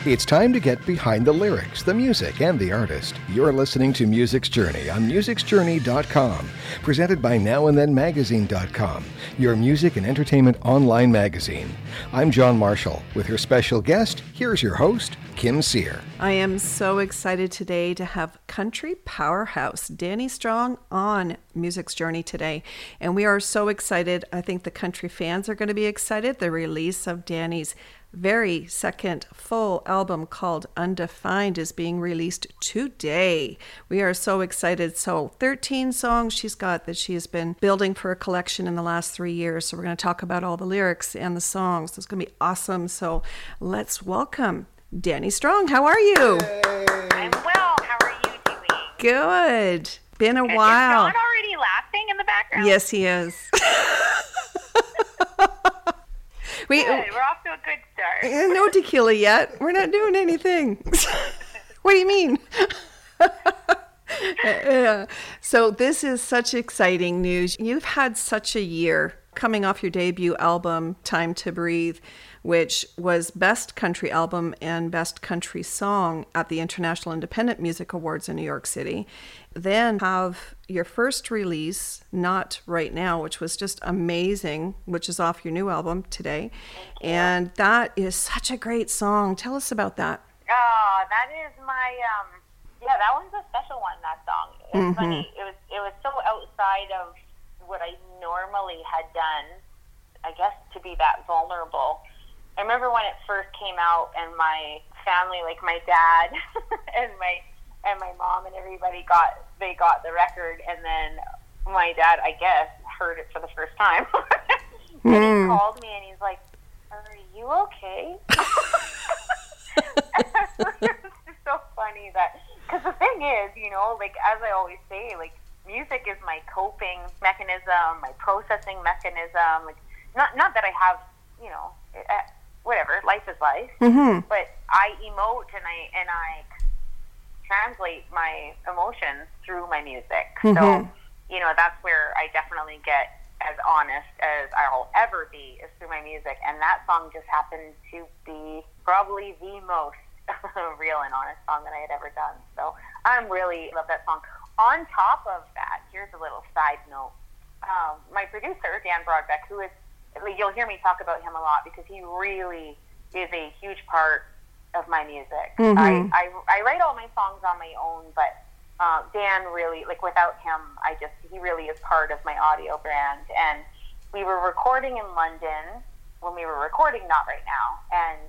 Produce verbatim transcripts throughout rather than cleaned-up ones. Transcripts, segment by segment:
It's time to get behind the lyrics, the music, and the artist. You're listening to Music's Journey on musics journey dot com, presented by now and then magazine dot com, your music and entertainment online magazine. I'm John Marshall. With her special guest, here's your host, Kim Sear. I am so excited today to have country powerhouse Dani Strong on Music's Journey today. And we are so excited. I think the country fans are going to be excited. The release of Dani's very second full album called Undefined is being released today. We are so excited. So thirteen songs she's got that she has been building for a collection in the last three years. So we're going to talk about all the lyrics and the songs. It's going to be awesome. So let's welcome Dani Strong. How are you? I'm well. How are you doing? Good. Been a Is while. Is John already laughing in the background? Yes, he is. we, Good. We're off to a good start. No tequila yet. We're not doing anything. What do you mean? uh, so this is such exciting news. You've had such a year coming off your debut album, Time to Breathe, which was Best Country Album and Best Country Song at the International Independent Music Awards in New York City. Then have your first release, Not Right Now, which was just amazing, which is off your new album today. And that is such a great song. Tell us about that. Oh, that is my, um, yeah, that one's a special one, that song. It's Mm-hmm. funny. It was, it was so outside of what I normally had done, I guess, to be that vulnerable. I remember when it first came out and my family, like my dad and my and my mom and everybody got, they got the record, and then my dad, I guess, heard it for the first time. And mm. he called me and he's like, "Are you okay?" It's just so funny that, because the thing is, you know, like, as I always say, like, music is my coping mechanism, my processing mechanism. Like, not not that I have, you know, uh, whatever, life is life. Mm-hmm. But I emote and I and I translate my emotions through my music. Mm-hmm. So, you know, that's where I definitely get as honest as I'll ever be, is through my music. And that song just happened to be probably the most real and honest song that I had ever done. So I'm really love that song. On top of that, here's a little side note. Um, my producer, Dan Broadbeck, who is, you'll hear me talk about him a lot because he really is a huge part of my music. Mm-hmm. I, I I write all my songs on my own, but uh, Dan really, like, without him, I just, he really is part of my audio brand. And we were recording in London when we were recording Not Right Now, and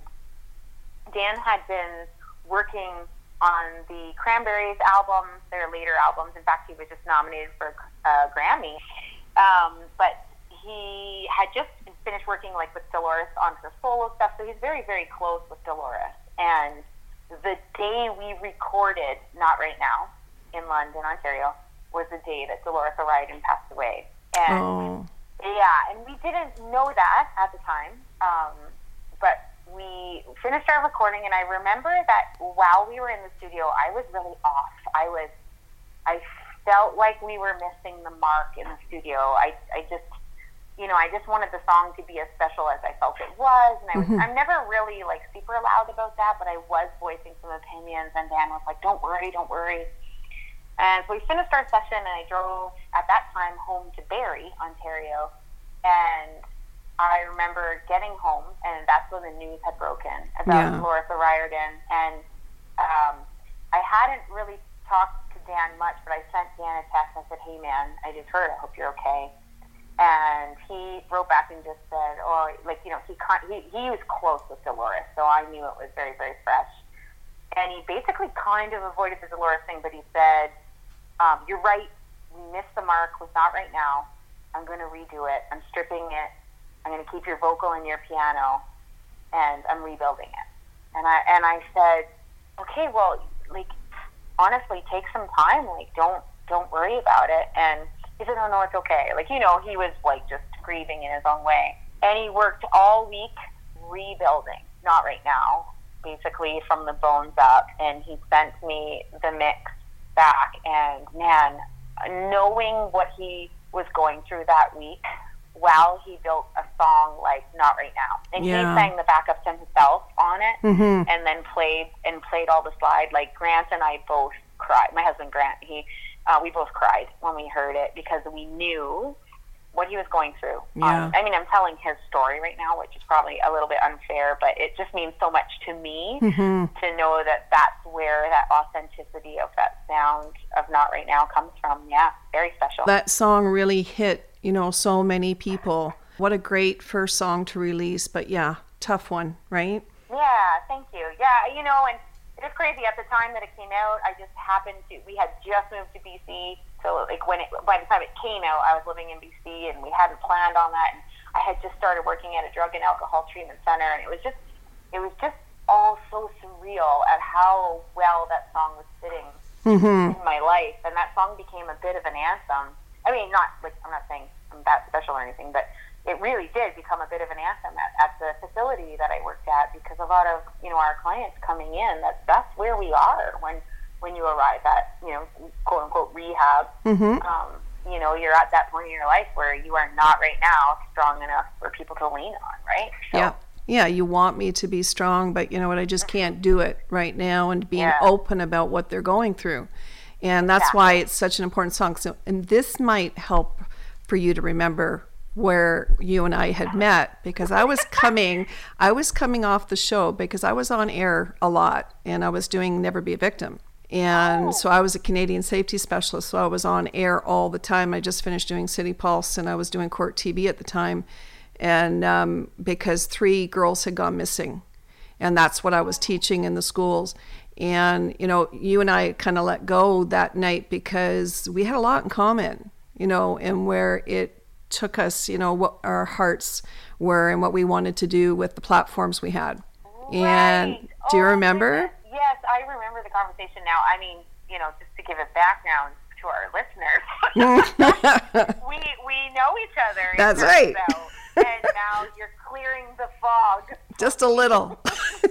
Dan had been working on the Cranberries album, their later albums. In fact, he was just nominated for a Grammy. Um, but he had just finished working, like, with Dolores on her solo stuff, so he's very, very close with Dolores. And the day we recorded Not Right Now in London, Ontario, was the day that Dolores O'Riordan passed away. And oh. yeah, and we didn't know that at the time, um, but we finished our recording, and I remember that while we were in the studio, I was really off. I was, I felt like we were missing the mark in the studio. I, I just, you know, I just wanted the song to be as special as I felt it was, and I was, mm-hmm. I'm never really, like, super loud about that, but I was voicing some opinions, and Dan was like, "Don't worry, don't worry." And so we finished our session, and I drove, at that time, home to Barrie, Ontario, and I remember getting home, and that's when the news had broken about yeah. Dolores O'Riordan, and um, I hadn't really talked to Dan much, but I sent Dan a text. I said, "Hey, man, I just heard. I hope you're okay." And he wrote back and just said, "Oh, like, you know, he he he was close with Dolores, so I knew it was very, very fresh." And he basically kind of avoided the Dolores thing, but he said, um, "You're right. We missed the mark with Not Right Now. I'm going to redo it. I'm stripping it. I'm going to keep your vocal and your piano, and I'm rebuilding it." And I and I said, "Okay, well, like, honestly, take some time. Like, don't don't worry about it." And he said, "Oh, no, it's okay." Like, you know, he was, like, just grieving in his own way. And he worked all week rebuilding Not Right Now, basically from the bones up. And he sent me the mix back. And, man, knowing what he was going through that week wow, he built a song like Not Right Now. And Yeah. he sang the backups himself on it, Mm-hmm. and then played and played all the slide. Like Grant and I both cried. My husband Grant, he, uh, we both cried when we heard it because we knew what he was going through. Yeah. Um, I mean, I'm telling his story right now, which is probably a little bit unfair, but it just means so much to me Mm-hmm. to know that that's where that authenticity of that sound of Not Right Now comes from. Yeah, very special. That song really hit, you know, so many people. What a great first song to release, but yeah, tough one, right? Yeah, thank you. Yeah, you know, and it was crazy at the time that it came out. I just happened to, we had just moved to B C, so like when it, by the time it came out, I was living in B C, and we hadn't planned on that, and I had just started working at a drug and alcohol treatment center, and it was just, it was just all so surreal at how well that song was fitting Mm-hmm. in my life, and that song became a bit of an anthem. I mean, not like, I'm not saying I'm that special or anything, but it really did become a bit of an anthem at, at the facility that I worked at, because a lot of, you know, our clients coming in, that's, that's where we are when, when you arrive at, you know, quote unquote rehab. Mm-hmm. Um, you know, you're at that point in your life where you are not right now strong enough for people to lean on, right? So, Yeah. Yeah, you want me to be strong, but you know what, I just can't do it right now, and being Yeah. open about what they're going through. And that's why it's such an important song. So, and this might help for you to remember where you and I had met, because I was coming, I was coming off the show because I was on air a lot, and I was doing Never Be a Victim. And so I was a Canadian safety specialist, so I was on air all the time. I just finished doing City Pulse, and I was doing Court T V at the time. And um, because three girls had gone missing, and that's what I was teaching in the schools. And, you know, you and I kind of let go that night because we had a lot in common, you know, and where it took us, you know, what our hearts were and what we wanted to do with the platforms we had. And Right. do you Oh, remember? goodness. Yes, I remember the conversation now. I mean, you know, just to give it background to our listeners, we we know each other. it That's turns right. out. And now you're clearing the fog. Just a little.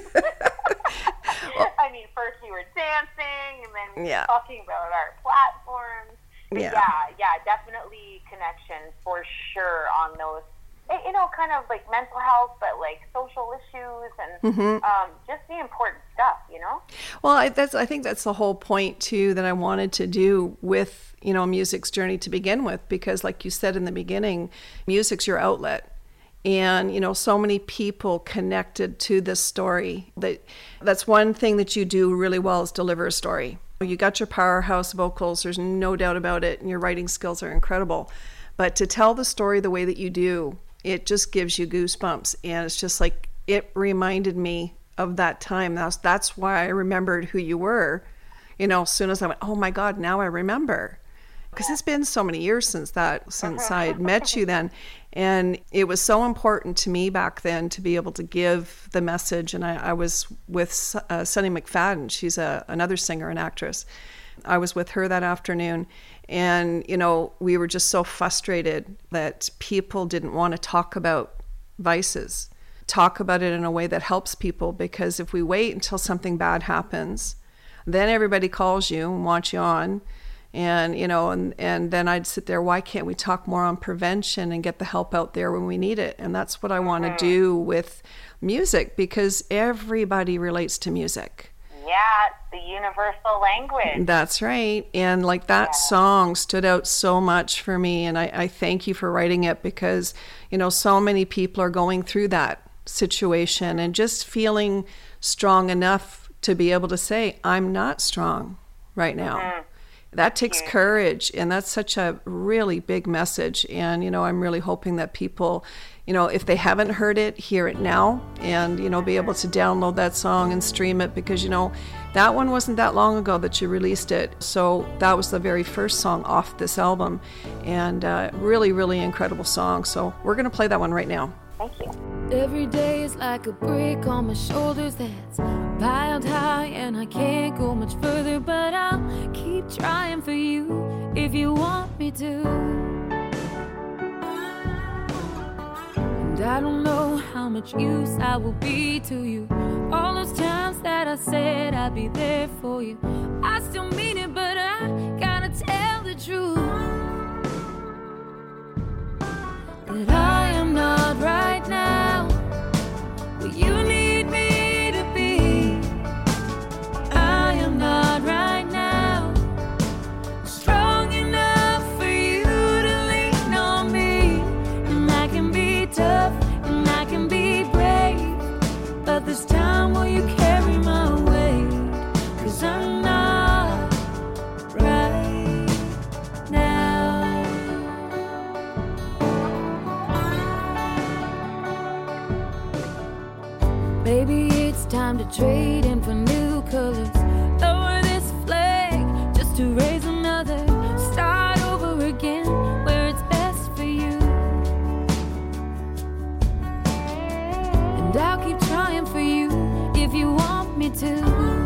I mean, first we were dancing, and then Yeah. talking about our platforms. But Yeah. yeah, yeah, definitely connections for sure on those, eh, you know, kind of like mental health, but like social issues and Mm-hmm. um, just the important stuff, you know? Well, I, that's, I think that's the whole point, too, that I wanted to do with, you know, Music's Journey to begin with, because like you said in the beginning, music's your outlet. And, you know, so many people connected to this story. That that's one thing that you do really well, is deliver a story. You got your powerhouse vocals, there's no doubt about it, and your writing skills are incredible. But to tell the story the way that you do, it just gives you goosebumps. And it's just like, it reminded me of that time. That's, that's why I remembered who you were. You know, as soon as I went, oh my God, now I remember. Because it's been so many years since that, since I had met you then. And it was so important to me back then to be able to give the message. And I, I was with uh, Sunny McFadden. She's a, another singer and actress. I was with her that afternoon. And, you know, we were just so frustrated that people didn't want to talk about vices, talk about it in a way that helps people. Because if we wait until something bad happens, then everybody calls you and wants you on. And, you know, and, and then I'd sit there, why can't we talk more on prevention and get the help out there when we need it? And that's what I want to do with music, because everybody relates to music. Yeah, it's the universal language. That's right. And like that Yeah. song stood out so much for me. And I, I thank you for writing it, because, you know, so many people are going through that situation and just feeling strong enough to be able to say, I'm not strong right now. Mm. That takes Yeah. courage, and that's such a really big message. And, you know, I'm really hoping that people, you know, if they haven't heard it, hear it now, and, you know, be able to download that song and stream it, because, you know, that one wasn't that long ago that you released it. So that was the very first song off this album, and uh, really, really incredible song. So we're going to play that one right now. Thank you. Every day is like a brick on my shoulders that's piled high, and I can't go much further, but I'll keep trying for you if you want me to. And I don't know how much use I will be to you. All those times that I said I'd be there for you, I still mean it, but I gotta tell the truth. That I time to trade in for new colors. Lower this flag just to raise another. Start over again where it's best for you. And I'll keep trying for you if you want me to.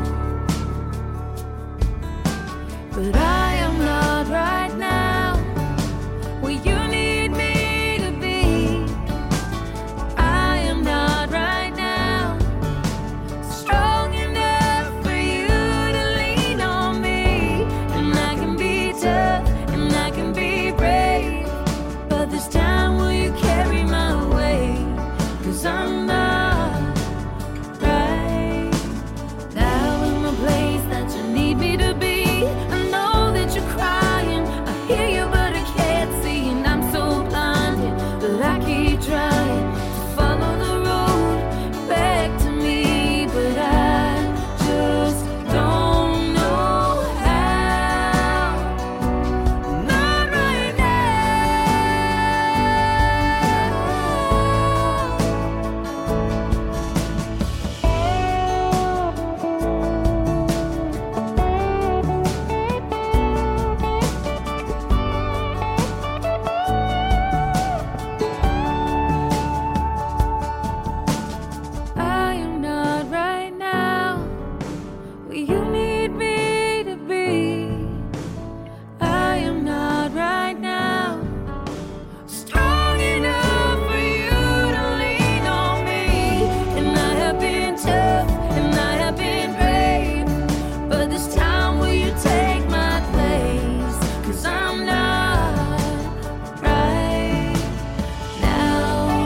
But I am not right now where you need me to be. I am not right now strong enough for you to lean on me. And I can be tough and I can be brave, but this time will you carry my weight? 'Cause I'm not right now in the place that you need me to be. I know that you're crying, I hear you but I can't see, and I'm so blinded, but I keep trying to follow the road back to me, but I just don't know how. Not right now. I am not right now where you need me to be. I am not right now strong enough for you to lean on me. And I have been tough and I have been brave, but this time will you take my place? 'Cause I'm not right now.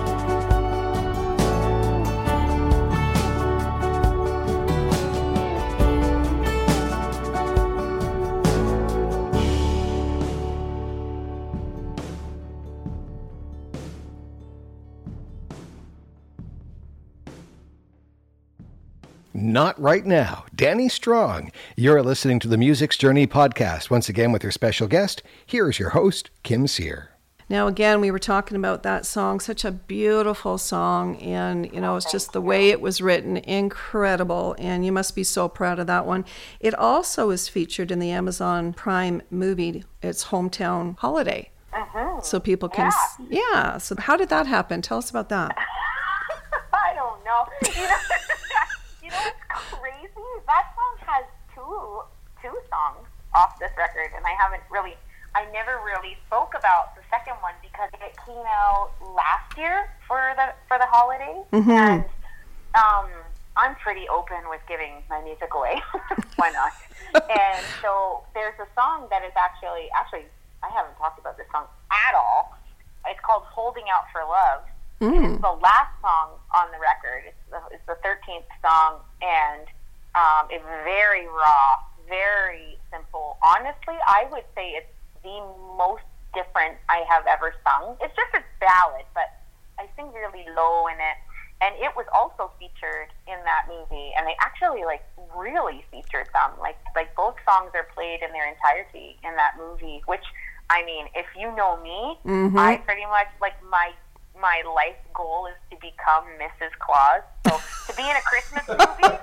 Not right now. Danny Strong. You're listening to the Music's Journey podcast. Once again with your special guest. Here is your host, Kim Sear. Now, again, we were talking about that song, such a beautiful song. And, you know, it's just the way it was written, incredible. And you must be so proud of that one. It also is featured in the Amazon Prime movie, It's Hometown Holiday. Mm-hmm. So people can, s- yeah. So how did that happen? Tell us about that. I don't know. You know, you know what's crazy? That song has two two songs off this record, and I haven't really, I never really spoke about the second one because it came out last year for the for the holidays, Mm-hmm. and um, I'm pretty open with giving my music away. Why not? And so there's a song that is actually actually I haven't talked about this song at all. It's called "Holding Out for Love." Mm. It's the last song on the record. It's the, it's the thirteenth song, and um, it's very raw, very simple. Honestly, I would say it's the most different I have ever sung. It's just a ballad, but I sing really low in it. And it was also featured in that movie, and they actually like really featured them. Like like both songs are played in their entirety in that movie. Which, I mean, if you know me, Mm-hmm. I pretty much like my my life goal is to become Missus Claus. So to be in a Christmas movie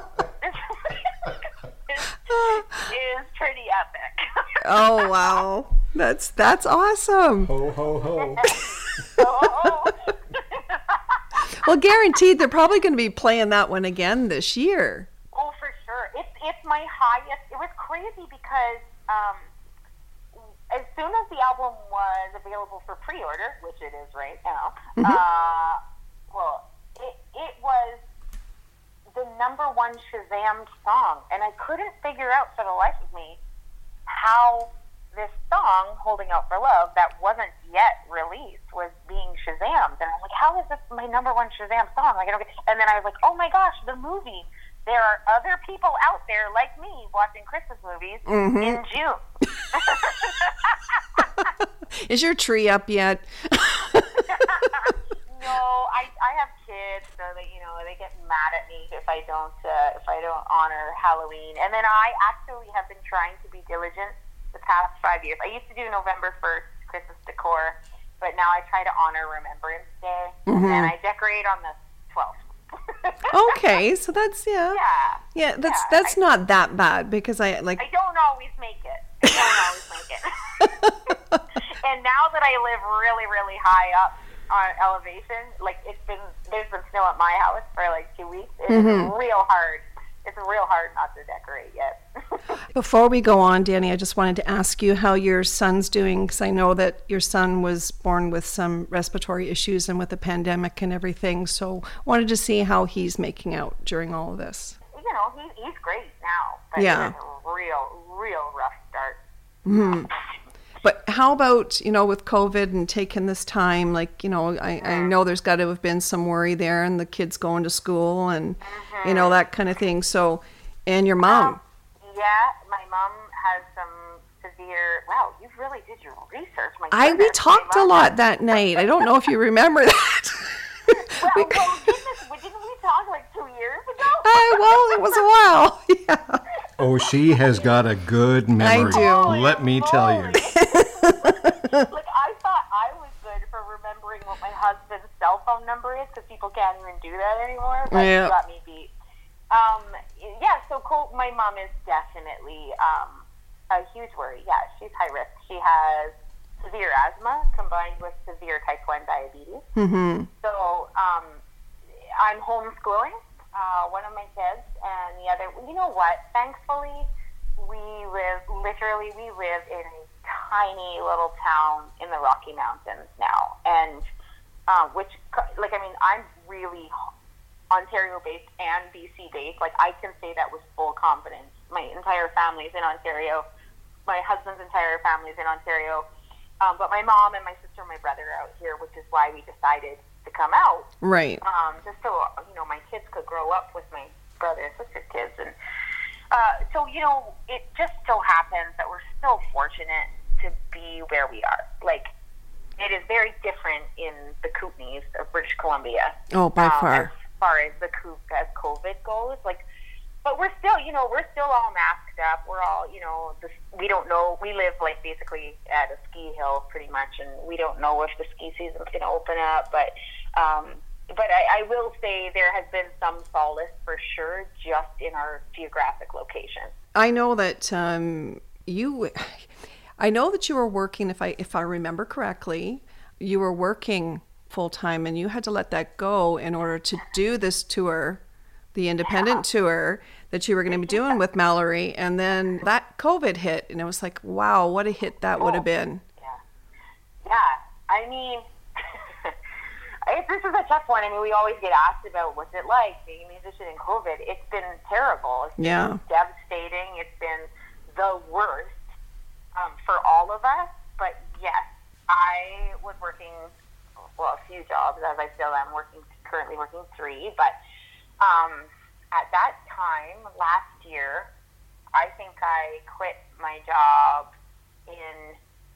is, is pretty epic. Oh, wow. That's that's awesome. Ho, ho, ho. So, Well, guaranteed they're probably going to be playing that one again this year. oh, for sure. It's it's my highest. It was crazy because um, as soon as the album was available for pre-order, which it is right now, Mm-hmm. uh, well, it it was the number one Shazammed song, and I couldn't figure out for the life of me how this song, "Holding Out for Love," that wasn't yet released, was being Shazammed. And I'm like, how is this my number one Shazam song? Like, I don't get... And then I was like, oh my gosh, the movie. There are other people out there like me watching Christmas movies Mm-hmm. in June. Is your tree up yet? No, I I have kids, so that you know they get mad at me if I don't uh, if I don't honor Halloween. And then I actually have been trying to be diligent the past five years. I used to do November first Christmas decor, but now I try to honor Remembrance Day, Mm-hmm. and I decorate on the twelfth. Okay, so that's yeah. Yeah. Yeah, that's Yeah, that's I- not that bad because I like I don't always make it. I don't always make it. And now that I live really, really high up on elevation, like it's been, there's been snow at my house for like two weeks. It's Mm-hmm. real hard. It's real hard not to decorate yet. Before we go on, Danny, I just wanted to ask you how your son's doing because I know that your son was born with some respiratory issues and with the pandemic and everything. So wanted to see how he's making out during all of this. You know, he, he's great now, but Yeah. it was a real, real rough start. But how about, you know, with COVID and taking this time, like, you know, I, I know there's got to have been some worry there and the kids going to school and, you know, that kind of thing. So, and your mom. Um, yeah, my mom has some severe, wow, you really did your research. My I we goodness. talked My a mom- lot that night. I don't know if you remember that. Well, We- well goodness, didn't we talk like two years ago? I, well, it was a while. Yeah. Oh, she has got a good memory. do. Let me tell you. Like, I thought I was good for remembering what my husband's cell phone number is because people can't even do that anymore. But Yeah. you got me beat. Um, yeah, so cool. My mom is definitely um, a huge worry. Yeah, she's high risk. She has severe asthma combined with severe type one diabetes. Mm-hmm. So um, I'm homeschooling uh, one of my kids, and the other. You know what? Thankfully, we live literally. We live in a tiny little town in the Rocky Mountains now, and uh, which, like, I mean, I'm really Ontario-based and B C-based. Like, I can say that with full confidence. My entire family's in Ontario. My husband's entire family's in Ontario. Um, but my mom and my sister and my brother are out here, which is why we decided to come out. Right. Um, just so, you know, my kids could grow up with my brother and sister's kids. And uh, so, you know, it just so happens that we're so fortunate to be where we are. Like, it is very different in the Kootenays of British Columbia. Oh, by um, far. As far as the co- as COVID goes, like, but we're still, you know, we're still all masked up. We're all, you know, this, we don't know. We live like basically at a ski hill, pretty much, and we don't know if the ski season's going to open up. But, um, but I, I will say there has been some solace for sure, just in our geographic location. I know that um, you, I know that you were working. If I if I remember correctly, you were working full time, and you had to let that go in order to do this tour, the independent yeah. tour that you were going to be doing with Mallory. And then that COVID hit, and it was like, wow, what a hit that oh, would have been. Yeah, yeah. I mean, it, this is a tough one. I mean, we always get asked about what's it like being a musician in COVID. It's been terrible. It's been yeah. devastating. It's been the worst um, for all of us. But yes, I was working, well, a few jobs, as I still am working, currently working three. But um, at that time, last year, I think I quit my job in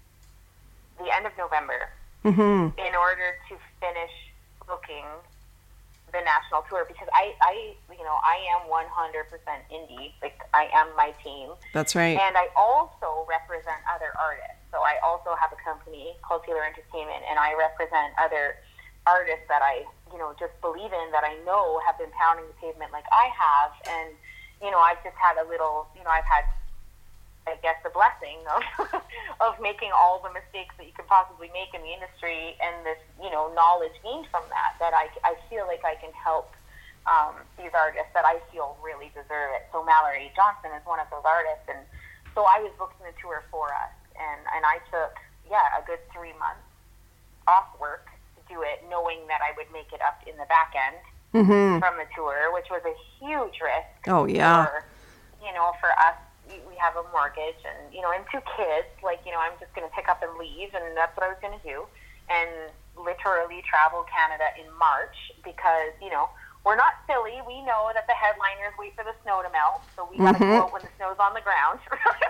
the end of November. Mm-hmm. In order to finish booking the national tour, because I, I, you know, I am one hundred percent indie. Like, I am my team. That's right. And I also represent other artists. So I also have a company called Taylor Entertainment, and I represent other artists that I, you know, just believe in, that I know have been pounding the pavement like I have. And, you know, I've just had a little, you know, I've had, I guess, the blessing of of making all the mistakes that you can possibly make in the industry, and this, you know, knowledge gained from that, that I, I feel like I can help um, these artists that I feel really deserve it. So Mallory Johnson is one of those artists, and so I was booking the tour for us, and, and I took, yeah, a good three months off work to do it, knowing that I would make it up in the back end mm-hmm. from the tour, which was a huge risk. Oh, yeah. For, you know, for us, we have a mortgage and, you know, and two kids. Like, you know, I'm just going to pick up and leave, and that's what I was going to do. And literally travel Canada in March because, you know, we're not silly. We know that the headliners wait for the snow to melt, so we got to mm-hmm. go out when the snow's on the ground.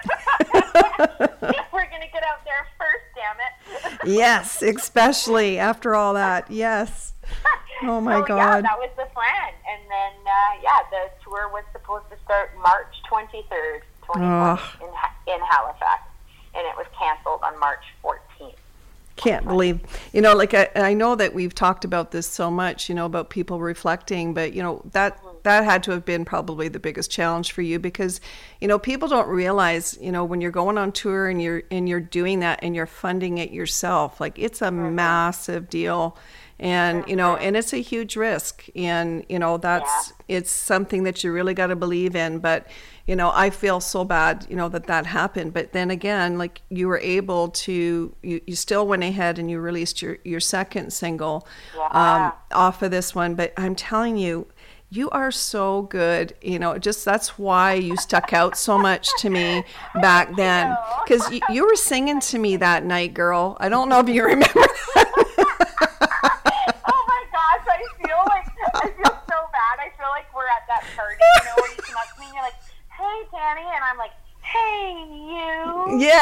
We're going to get out there first, damn it. Yes, especially after all that. Yes. Oh, my so, God. Yeah, that was the plan. And then, uh, yeah, the tour was supposed to start March twenty-third, twenty twenty, oh. in, in Halifax. And it was canceled on March fourteenth. Can't believe, you know, like I, I know that we've talked about this so much, you know, about people reflecting, but, you know, that that had to have been probably the biggest challenge for you because, you know, people don't realize, you know, when you're going on tour and you're and you're doing that and you're funding it yourself, like it's a mm-hmm. massive deal. And, you know, and it's a huge risk. And, you know, that's, yeah. it's something that you really got to believe in. But, you know, I feel so bad, you know, that that happened. But then again, like you were able to, you, you still went ahead and you released your, your second single yeah. um, off of this one. But I'm telling you, you are so good. You know, just that's why you stuck out so much to me back then. Because you, you were singing to me that night, girl. I don't know if you remember that. I feel so bad. I feel like we're at that party, you know, where you come up to me and you're like, hey, Danny, and I'm like, hey, you. Yeah.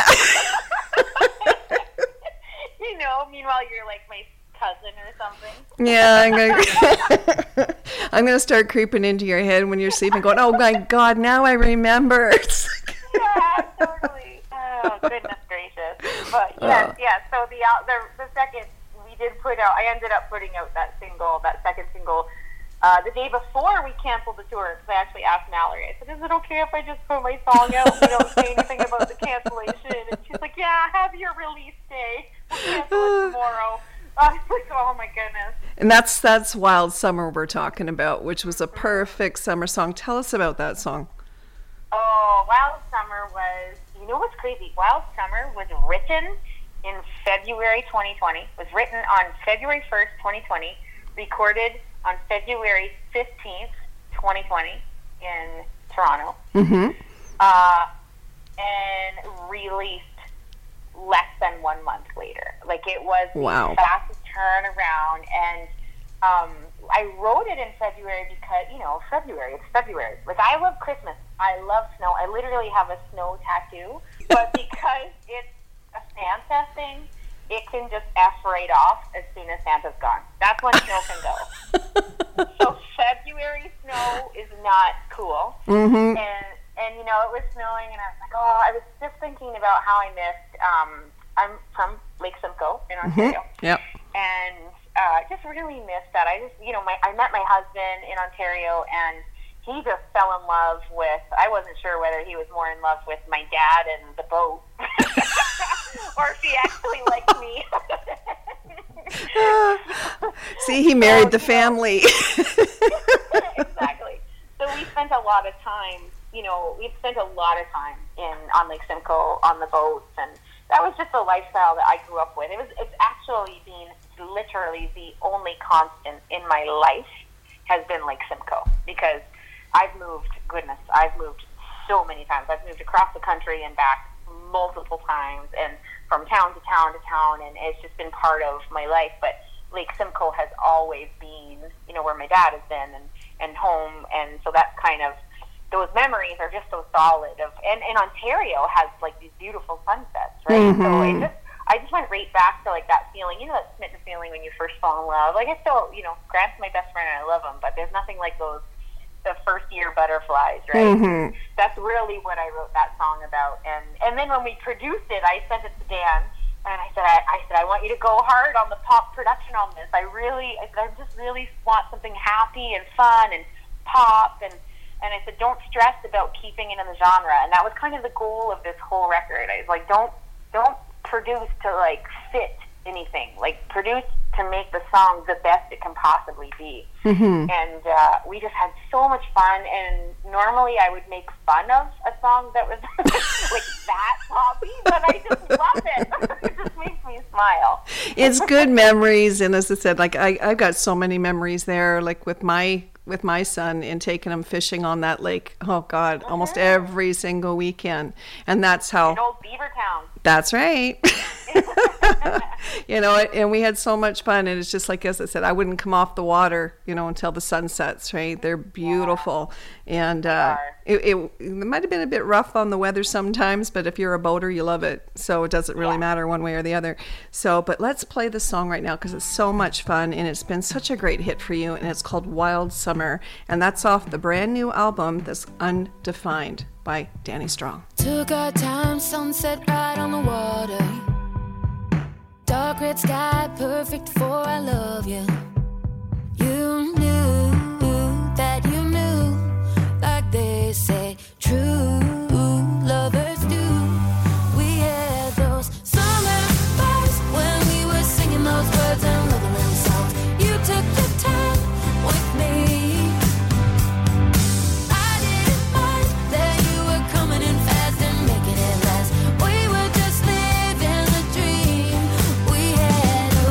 You know, meanwhile, you're like my cousin or something. Yeah, I'm gonna, I'm gonna start creeping into your head when you're sleeping, going, oh my God, now I remember. Yeah, totally. Oh, goodness gracious. But yes, oh. yeah, so the, uh, the, the second, we did put out, I ended up putting out that single, that second single, Uh, the day before we canceled the tour, because I actually asked Mallory, I said, is it okay if I just put my song out and we don't say anything about the cancellation? And she's like, yeah, have your release day. We'll cancel it tomorrow. I was like, oh my goodness. And that's that's Wild Summer we're talking about, which was a perfect summer song. Tell us about that song. Oh, Wild Summer was, you know what's crazy? Wild Summer was written in February twenty twenty. It was written on February first, twenty twenty, recorded on February fifteenth, twenty twenty in Toronto, mm-hmm. uh, and released less than one month later. Like, it was wow. the fastest turnaround, and um, I wrote it in February because, you know, February, it's February. Like, I love Christmas. I love snow. I literally have a snow tattoo, but because it's a Santa thing, it can just F right off as soon as Santa's gone. That's when snow can go. So February snow is not cool. Mm-hmm. And, and, you know, it was snowing, and I was like, oh, I was just thinking about how I missed, um, I'm from Lake Simcoe in Ontario. Mm-hmm. Yep. And uh, just really missed that. I just, you know, my I met my husband in Ontario, and he just fell in love with, I wasn't sure whether he was more in love with my dad and the boat or if he actually liked me. See, he married so, the family. Exactly. So we spent a lot of time, you know, we spent a lot of time in on Lake Simcoe on the boats, and that was just the lifestyle that I grew up with. It was, it's actually been literally the only constant in my life has been Lake Simcoe, because I've moved, goodness, I've moved so many times. I've moved across the country and back multiple times, and from town to town to town, and it's just been part of my life. But Lake Simcoe has always been, you know, where my dad has been, and, and home, and so that's kind of, those memories are just so solid. Of and, and Ontario has, like, these beautiful sunsets, right? Mm-hmm. So it just, I just went right back to, like, that feeling, you know, that smitten feeling when you first fall in love. Like, I still, you know, Grant's my best friend and I love him, but there's nothing like those, the first year butterflies, right? Mm-hmm. That's really what I wrote that song about. And and then when we produced it, I sent it to Dan, and I said, I, I said, I want you to go hard on the pop production on this. I really, I, said, I just really want something happy and fun and pop, and and I said, don't stress about keeping it in the genre. And that was kind of the goal of this whole record. I was like, don't don't produce to, like, fit anything. Like, produce to make the song the best it can possibly be. Mm-hmm. And uh, we just had so much fun, and normally I would make fun of a song that was like that poppy, but I just love it. It just makes me smile. It's good memories, and as I said, like I, I've got so many memories there, like with my with my son and taking him fishing on that lake. Oh God, mm-hmm. almost every single weekend. And that's how in old Beavertown. That's right. You know, and we had so much fun, and it's just like, as I said, I wouldn't come off the water, you know, until the sun sets, right? They're beautiful. Yeah. And uh, it, it, it might have been a bit rough on the weather sometimes, but if you're a boater, you love it. So it doesn't really yeah. matter one way or the other. So, but let's play the song right now because it's so much fun, and it's been such a great hit for you, and it's called Wild Summer, and that's off the brand new album, that's Undefined, by Danny Strong. Took our time, sunset right on the water. Dark secret sky, perfect for I love you. You knew that you knew, like they say, true lovers do. We had those summer vibes when we were singing those words and loving them songs. You took your time with me. I didn't mind that you were coming in fast and making it last. We were just living the dream. We had a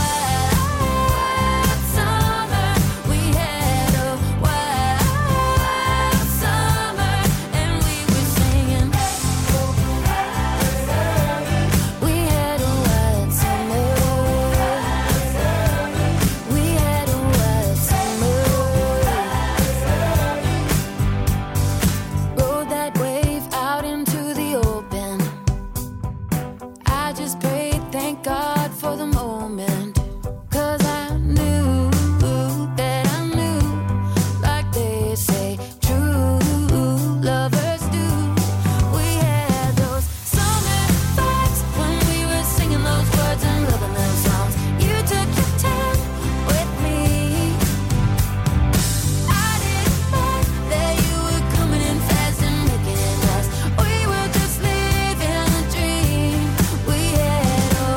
wild summer. We had a wild summer, and we were singing. We had a wild summer. We had a wild summer. Rode that wave out into the open. I just prayed, thank God for the moment. 'Cause I knew that I knew, like they say, true lovers do. We had those summer vibes when we were singing those words and loving them songs. You took your time with me. I didn't mind that you were coming in fast and making it last. We were just living a dream. We had a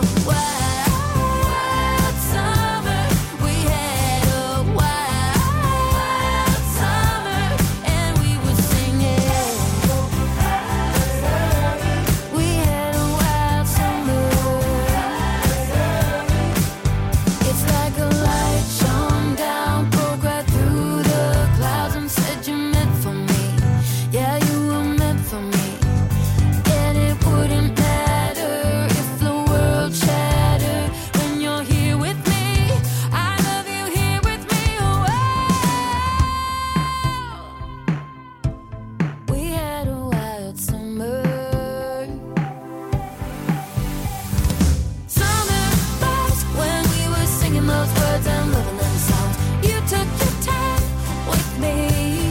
wild summer. We had a wild summer, and we were singing. We had a wild summer. It's like a light shone down, broke right through the clouds and said you're meant for me. Yeah, you were meant for me. And it wouldn't matter if the world shattered when you're here with me. I love you here with me. Wow. We had a wild summer. Summer vibes when we were singing those words and loving them songs. You took your time with me.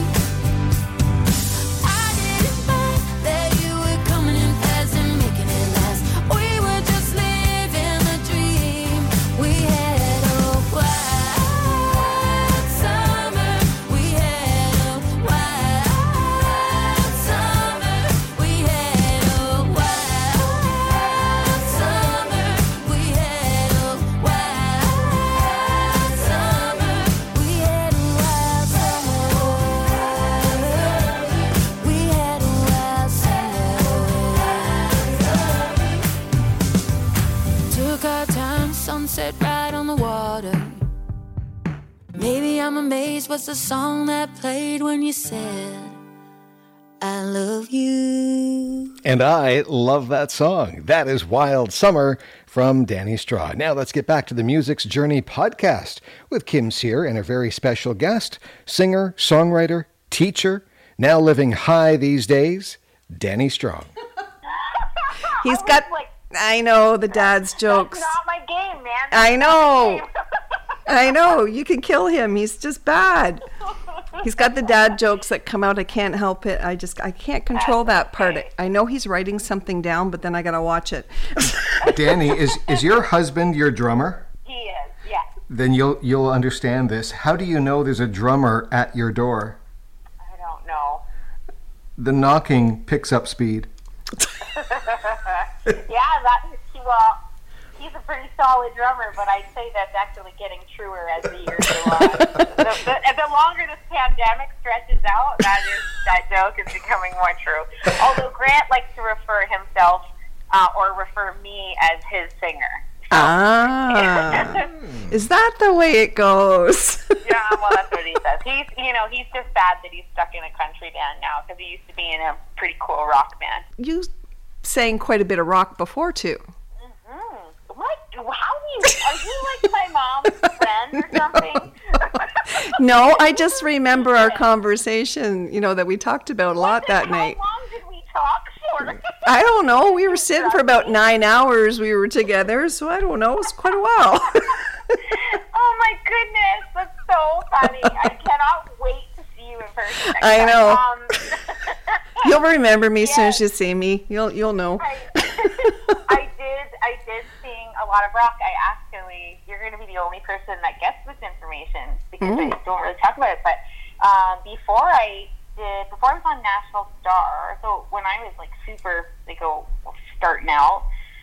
I didn't mind that you were coming in fast and making it last. We were just living a dream. We had a wild summer. We had a wild summer. We had a wild summer. We had a wild summer. We had a wild summer. We had a wild summer. Took our time, sunset right on the water. Maybe I'm amazed, what's the song that played when you said I love you? And I love that song. That is Wild Summer from Danny Straw. Now let's get back to the Music's Journey podcast with Kim Sear and a very special guest, singer, songwriter, teacher, now living high these days, Danny Strong. He's I got, was like, I know, the dad's jokes. That's not my game, man. I That's not my know. game. I know. You can kill him. He's just bad. He's got the dad jokes that come out. I can't help it. I just, I can't control that part. okay. I know he's writing something down, but then I got to watch it. Danny, is is your husband your drummer? He is, yes. Then you'll you'll understand this. How do you know there's a drummer at your door? I don't know. The knocking picks up speed. Yeah, that, he, well, he's a pretty solid drummer, but I'd say that's actually getting truer as the years go on. the, the, the longer this pandemic stretches out, that is that joke is becoming more true. Although Grant likes to refer himself uh, or refer me as his singer. Ah, is that the way it goes? Yeah, well, that's what he says. He's, you know, he's just sad that he's stuck in a country band now because he used to be in a pretty cool rock band. You sang quite a bit of rock before, too. Mm-hmm. What? How do you, are you like my mom's friend or something? No, I just remember our conversation, you know, that we talked about a lot that How night. long did we talk for? I don't know. We were sitting for about nine hours. We were together, so I don't know. It was quite a while. Oh my goodness, that's so funny. I cannot wait to see you in person next I time. know. Um, You'll remember me as soon as Yes. you see me. You'll you'll know. I, I did I did sing a lot of rock. I actually, you're going to be the only person that gets this information because Mm. I don't really talk about it. But um, before I did, before I was on National Star, so when I was like super, like, oh, starting out,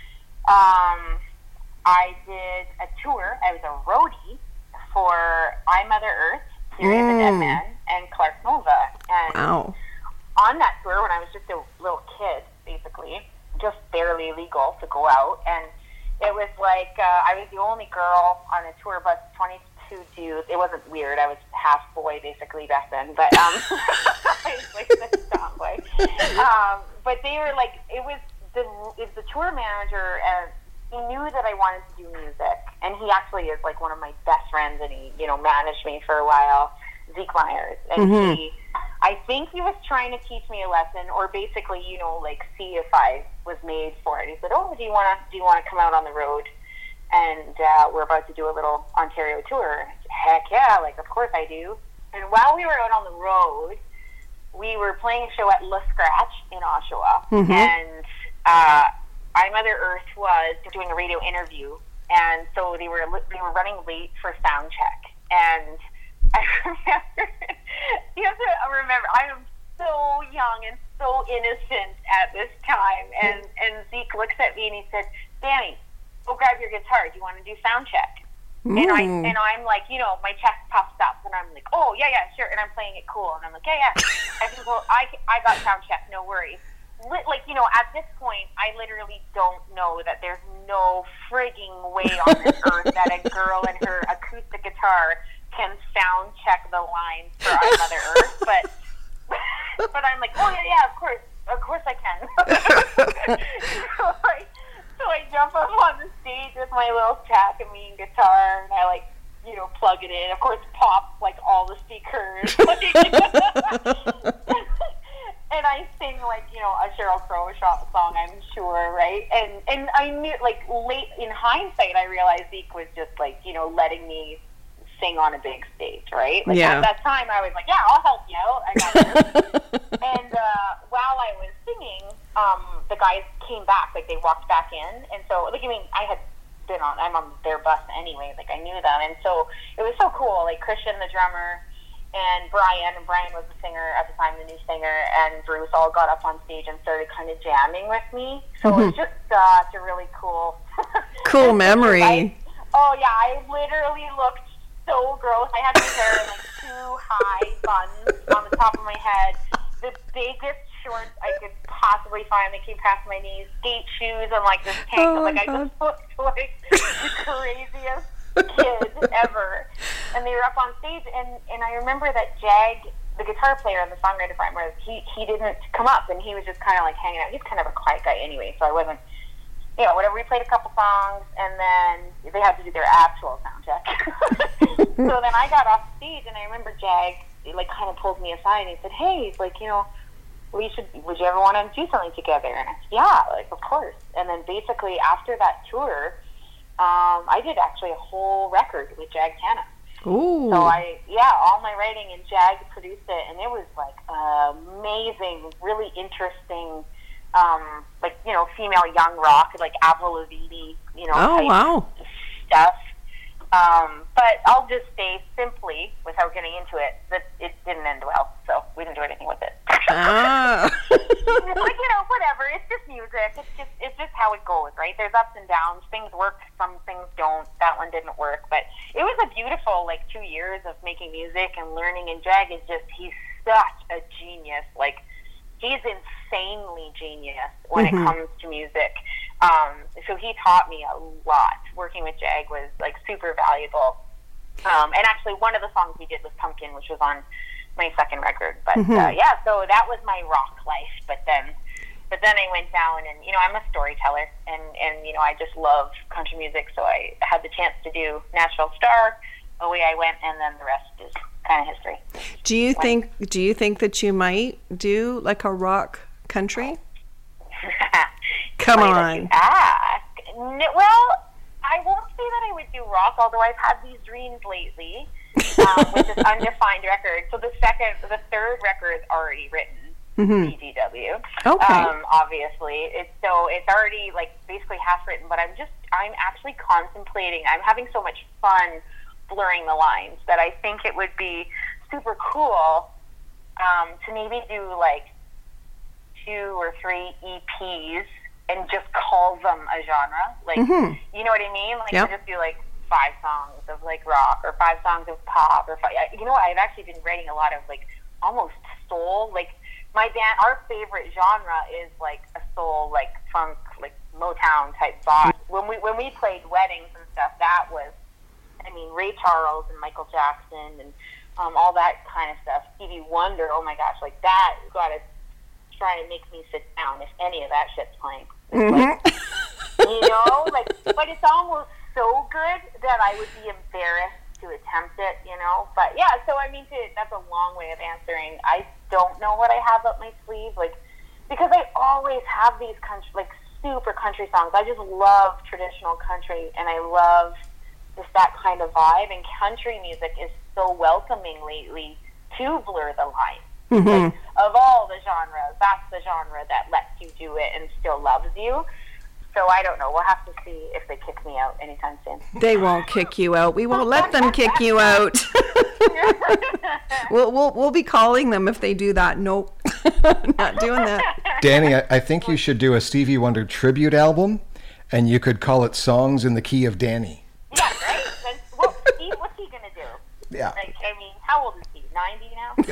um, I did a tour. I was a roadie for I Mother Earth, Theory of the Dead Mm. Man, and Clark Nova. And Wow. on that tour, when I was just a little kid, basically, just barely legal to go out, and it was like uh, I was the only girl on a tour bus, twenty-two dudes. It wasn't weird. I was half boy, basically, back then, but um, I was like the tomboy. Um, but they were like, it was the it was the tour manager, and he knew that I wanted to do music, and he actually is like one of my best friends, and he, you know, managed me for a while, Zeke Myers, and Mhm. he, I think he was trying to teach me a lesson, or basically, you know, like see if I was made for it. He said, "Oh, do you want to do you want to come out on the road?" And uh, we're about to do a little Ontario tour. I said, heck yeah, like of course I do. And while we were out on the road, we were playing a show at Le Scratch in Oshawa, Mhm. and uh, I Mother Earth was doing a radio interview, and so they were they were running late for sound check, and I remember, you have to remember, I am so young and so innocent at this time, and, and Zeke looks at me and he said, "Danny, go grab your guitar. Do you want to do sound check?" And I Mm. and I'm like, you know, my chest puffs up, and I'm like, "Oh yeah, yeah, sure." And I'm playing it cool, and I'm like, "Yeah, yeah, I can go. I I got sound check, no worries." Lit, like, you know, at this point, I literally don't know that there's no frigging way on this earth that a girl and her acoustic guitar can sound check the lines for I Mother Earth, but but I'm like, "Oh yeah, yeah, of course, of course I can." so, I, so I jump up on the stage with my little Takamine guitar, and I like, you know, plug it in. Of course, pop like all the speakers. And I sing like, you know, a Sheryl Crow song, I'm sure, right? And and I knew, like, late in hindsight, I realized Zeke was just like, you know, letting me sing on a big stage, right? Like, Yeah. at that time, I was like, yeah, I'll help you out. I got you. And uh, while I was singing, um, the guys came back, like they walked back in, and so, like, I mean, I had been on, I'm on their bus anyway, like I knew them, and so it was so cool. Like Christian, the drummer, and Brian, and Brian was the singer at the time, the new singer, and Bruce all got up on stage and started kind of jamming with me. So it was just such a really cool, Cool memory. I, oh yeah, I literally looked so gross. I had my hair in like two high buns on the top of my head, the biggest shorts I could possibly find that came past my knees, skate shoes, and like this tank. Oh, like my I just looked like the craziest kid ever. And they were up on stage, and, and I remember that Jag, the guitar player and the songwriter for I Mother Earth, he he didn't come up, and he was just kind of like hanging out. He's kind of a quiet guy anyway, so I wasn't, you know, whatever. We played a couple songs, and then they had to do their actual sound check. So then I got off stage, and I remember Jag, like, kind of pulled me aside, and he said, "Hey, he's like, you know, we should, would you ever want to do something together?" And I said, "Yeah, like, of course." And then basically after that tour, um, I did actually a whole record with Jag Tanna. Ooh. So I, yeah, all my writing, and Jag produced it, and it was like amazing, really interesting, um, like, you know, female young rock, like Avril Lavigne, you know, Oh, type wow. stuff. Um, but I'll just say simply, without getting into it, that it didn't end well, so we didn't do anything with it. Ah. Like, you know, whatever. It's just music. It's just it's just how it goes, right? There's ups and downs. Things work, some things don't. That one didn't work, but it was a beautiful, like, two years of making music and learning. And Jag is just, he's such a genius. Like, he's insanely genius when Mhm. it comes to music. Um, so he taught me a lot. Working with Jag was, like, super valuable. Um, and actually, one of the songs we did was Pumpkin, which was on my second record. But Mhm. uh, yeah, so that was my rock life. But then, but then I went down, and you know, I'm a storyteller, and and you know, I just love country music. So I had the chance to do Nashville Star. Away I went, and then the rest is kind of history. Do you think do you think that you might do like a rock country? Come Funny that on. you ask. N- Well, I won't say that I would do rock, although I've had these dreams lately um, with this undefined record. So the second, the third record is already written, B G W. Okay. Um, obviously, it's so it's already like basically half written, but I'm just I'm actually contemplating. I'm having so much fun blurring the lines that I think it would be super cool um, to maybe do like two or three E Ps and just call them a genre. Like, Mhm. you know what I mean? Like Yep. to just do like five songs of like rock or five songs of pop or five, you know what? I've actually been writing a lot of like almost soul. Like my band, our favorite genre is like a soul, like funk, like Motown type vibe. When we when we played weddings and stuff, that was, I mean, Ray Charles and Michael Jackson and um, all that kind of stuff. Stevie Wonder, oh my gosh, like that. You gotta try and make me sit down if any of that shit's playing. Like, you know, like, but it's almost so good that I would be embarrassed to attempt it, you know. But yeah, so I mean, to, that's a long way of answering. I don't know what I have up my sleeve, like, because I always have these country, like super country songs. I just love traditional country, and I love just that kind of vibe. And country music is so welcoming lately to blur the line. Mm-hmm. Like, of all the genres, that's the genre that lets you do it and still loves you. So I don't know. We'll have to see if they kick me out anytime soon. They won't kick you out. We won't let them kick you out. we'll, we'll we'll be calling them if they do that. Nope, not doing that. Danny, I, I think you should do a Stevie Wonder tribute album, and you could call it Songs in the Key of Danny. Yeah, right? Then, well, Steve, what's he going to do? Yeah. Like, I mean, how old is he? ninety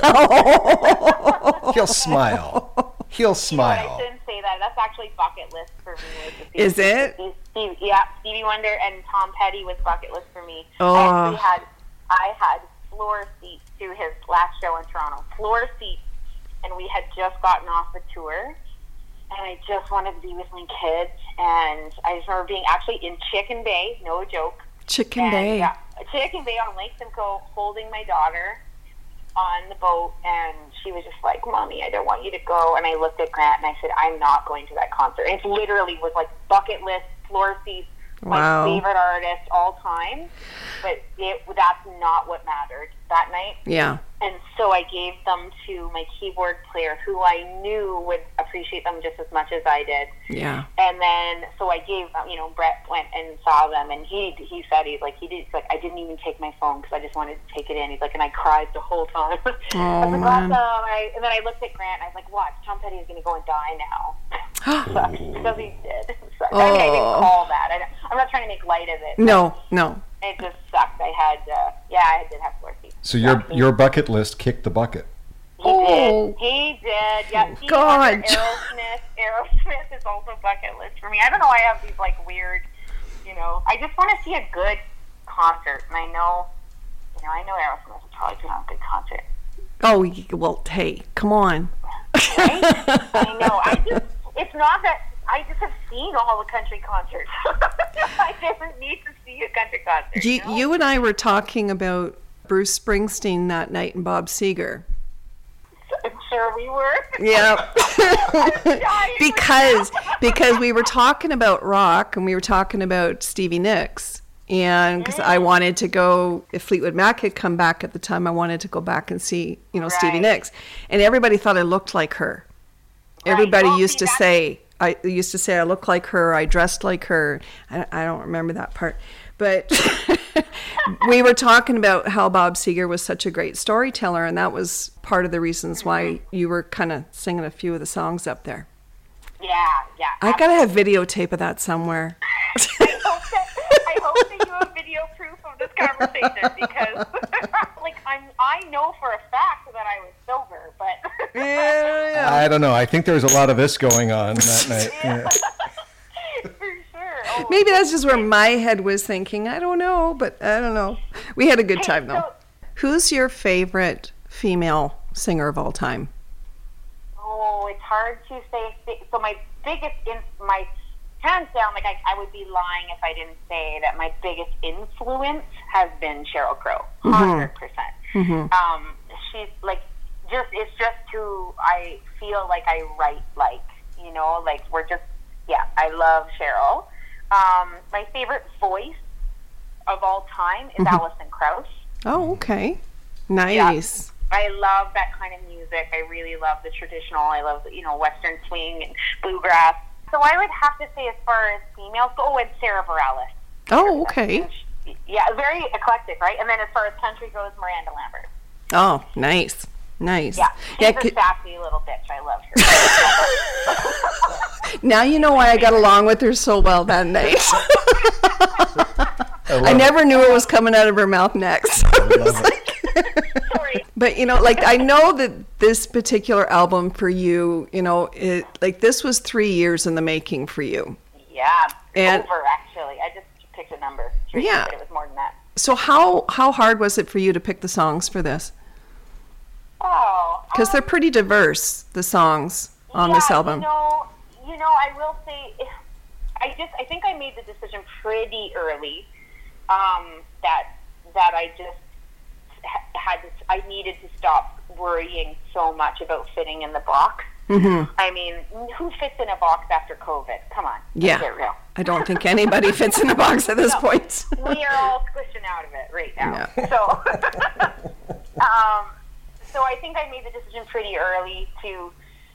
now? He'll smile. He'll You know what, smile. I shouldn't say that. That's actually bucket list for me. Was the Is Stevie- it? Steve, Steve, yeah, Stevie Wonder and Tom Petty was bucket list for me. Oh. I actually had, I had floor seats to his last show in Toronto. Floor seats. And we had just gotten off the tour. And I just wanted to be with my kids. And I just remember being actually in Chicken Bay, no joke. Chicken And, Bay. Yeah, Chicken Bay on Lake Simcoe, holding my daughter on the boat, and she was just like, "Mommy, I don't want you to go." And I looked at Grant and I said, "I'm not going to that concert." And it literally was like bucket list, floor seats, Wow. my favorite artist all time. But it, that's not what mattered that night. Yeah. And so I gave them to my keyboard player, who I knew would appreciate them just as much as I did. Yeah. And then, so I gave them, you know, Brett went and saw them, and he he said, he's like, he did, he's like, I didn't even take my phone because I just wanted to take it in. He's like, and I cried the whole time. I was like, man. awesome. I, and then I looked at Grant, and I was like, watch, Tom Petty is going to go and die now. Because he did. So, I mean, I didn't Oh. call that. I don't, I'm not trying to make light of it. No, no. It just sucked. I had, uh, yeah, I did have floor seats. So your Yeah. your bucket list kicked the bucket. He Oh. did. He did. Yeah. Stevie God. Wonder, Aerosmith. Aerosmith is also bucket list for me. I don't know why I have these like weird, you know. I just want to see a good concert, and I know, you know, I know Aerosmith will probably put on a good concert. Oh, y- well, hey, come on. Right? I know. I just. It's not that. I just have seen all the country concerts. I didn't need to see a country concert. You, You, know? you and I were talking about Bruce Springsteen that night and Bob Seger. I'm sure we were. Yeah. dying. because because we were talking about rock and we were talking about Stevie Nicks. And because I wanted to go, if Fleetwood Mac had come back at the time, I wanted to go back and see, you know, Stevie Right. Nicks. And everybody thought I looked like her. Everybody Well, used see, to that's- say, I used to say I look like her, I dressed like her. I, I don't remember that part. But we were talking about how Bob Seger was such a great storyteller, and that was part of the reasons why you were kind of singing a few of the songs up there. Yeah, yeah. I gotta have videotape of that somewhere. I hope that I hope that you have video proof of this conversation because, like, I'm I know for a fact that I was sober, but Yeah, I don't know. I think there was a lot of this going on that night. Yeah. for sure. Oh, maybe that's just where my head was thinking. I don't know, but I don't know. We had a good time though. so- Who's your favorite female singer of all time? Oh, it's hard to say. So my biggest, in, my hands down, like I, I would be lying if I didn't say that my biggest influence has been Sheryl Crow, hundred percent. Um, she's like, just it's just who I feel like I write like, you know, like we're just, yeah, I love Sheryl. Um, my favorite voice of all time is Alison Krauss. Oh, okay. Nice. I love that kind of music. I really love the traditional. I love, you know, Western swing and bluegrass. So I would have to say, as far as females go, oh, and Sarah Bareilles. Oh, okay. Yeah, very eclectic, right? And then as far as country goes, Miranda Lambert. Oh, nice. Nice. Yeah, she's yeah, a could, sassy little bitch. I love her. now you know why I got along with her so well that night. I, I never knew what was coming out of her mouth next. Sorry. But, you know, like, I know that this particular album for you, you know, it, like, this was three years in the making for you. Yeah, And- over, actually. I just picked a number. Three Yeah. years, but it was more than that. So how, how hard was it for you to pick the songs for this? Oh. Because they're um, pretty diverse, the songs on this yeah, album. You know, you know, I will say, I just, I think I made the decision pretty early um, that that I just ha- had to, I needed to stop worrying so much about fitting in the box. Mm-hmm. I mean, who fits in a box after COVID? Come on, let's Yeah. get real. I don't think anybody fits in a box at this No. point. We are all squishing out of it right now. Yeah. So, um, so I think I made the decision pretty early to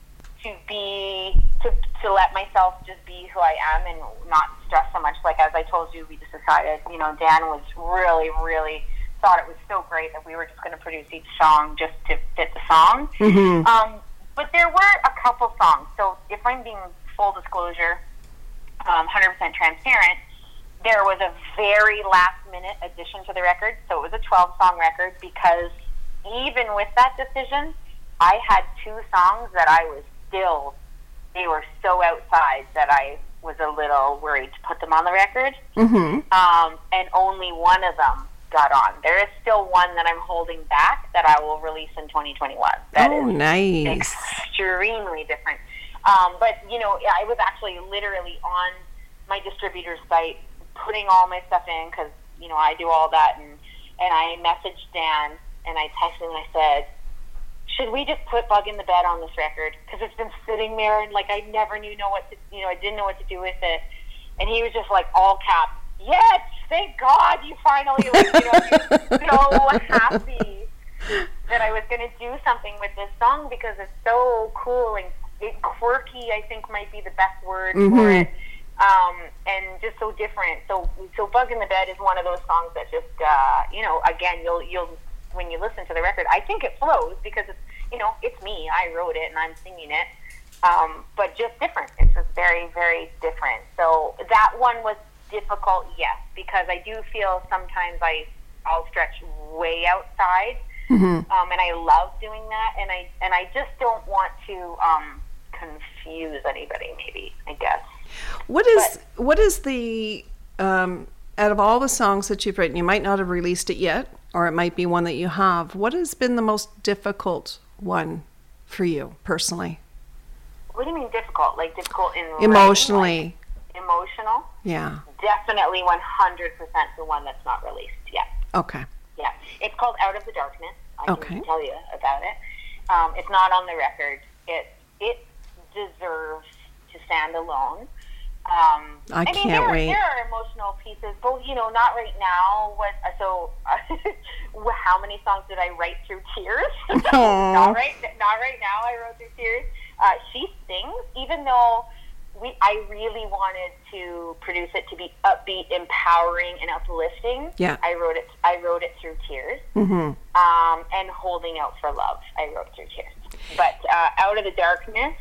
to be to to let myself just be who I am and not stress so much. Like, as I told you, we just decided. You know, Dan was really, really thought it was so great that we were just going to produce each song just to fit the song. Mm-hmm. Um, but there were a couple songs. So if I'm being full disclosure, um, one hundred percent transparent, there was a very last-minute addition to the record. So it was a twelve-song record because even with that decision, I had two songs that I was still, they were so outside that I was a little worried to put them on the record. Mm-hmm. Um, and only one of them got on. There is still one that I'm holding back that I will release in twenty twenty-one. That Oh, is nice. extremely different. Um, but, you know, I was actually literally on my distributor's site putting all my stuff in because, you know, I do all that. And, and I messaged Dan and I texted him and I said, should we just put Bug in the Bed on this record? Because it's been sitting there and, like, I never knew know what to, you know, I didn't know what to do with it. And he was just like, all caps, yes, thank God you finally, like, you know, he was so happy that I was going to do something with this song because it's so cool and it, quirky, I think might be the best word Mm-hmm. for it. Um, and just so different. So, so Bug in the Bed is one of those songs that just, uh, you know, again, you'll, you'll, when you listen to the record, I think it flows because it's, you know, it's me. I wrote it and I'm singing it. Um, but just different. It's just very, very different. So that one was difficult, yes, because I do feel sometimes I, I'll stretch way outside. Mm-hmm. Um, and I love doing that. And I, and I just don't want to, um, confuse anybody, maybe, I guess. What is what is the um, out of all the songs that you've written, you might not have released it yet, or it might be one that you have. What has been the most difficult one for you personally? What do you mean difficult? Like difficult in Emotionally. Writing, like emotional? Yeah. Definitely one hundred percent the one that's not released yet. Okay. Yeah. It's called Out of the Darkness. I Okay. can tell you about it. Um, it's not on the record. It it deserves to stand alone. Um, I mean, can't there, wait. There are emotional pieces, but you know, not right now. What? uh, So, how many songs did I write through tears? not right. Not right now. I wrote through tears. Uh, she sings, even though we. I really wanted to produce it to be upbeat, empowering, and uplifting. Yeah. I wrote it. I wrote it through tears. Mm-hmm. Um, and Holding Out for Love, I wrote through tears. But uh, Out of the Darkness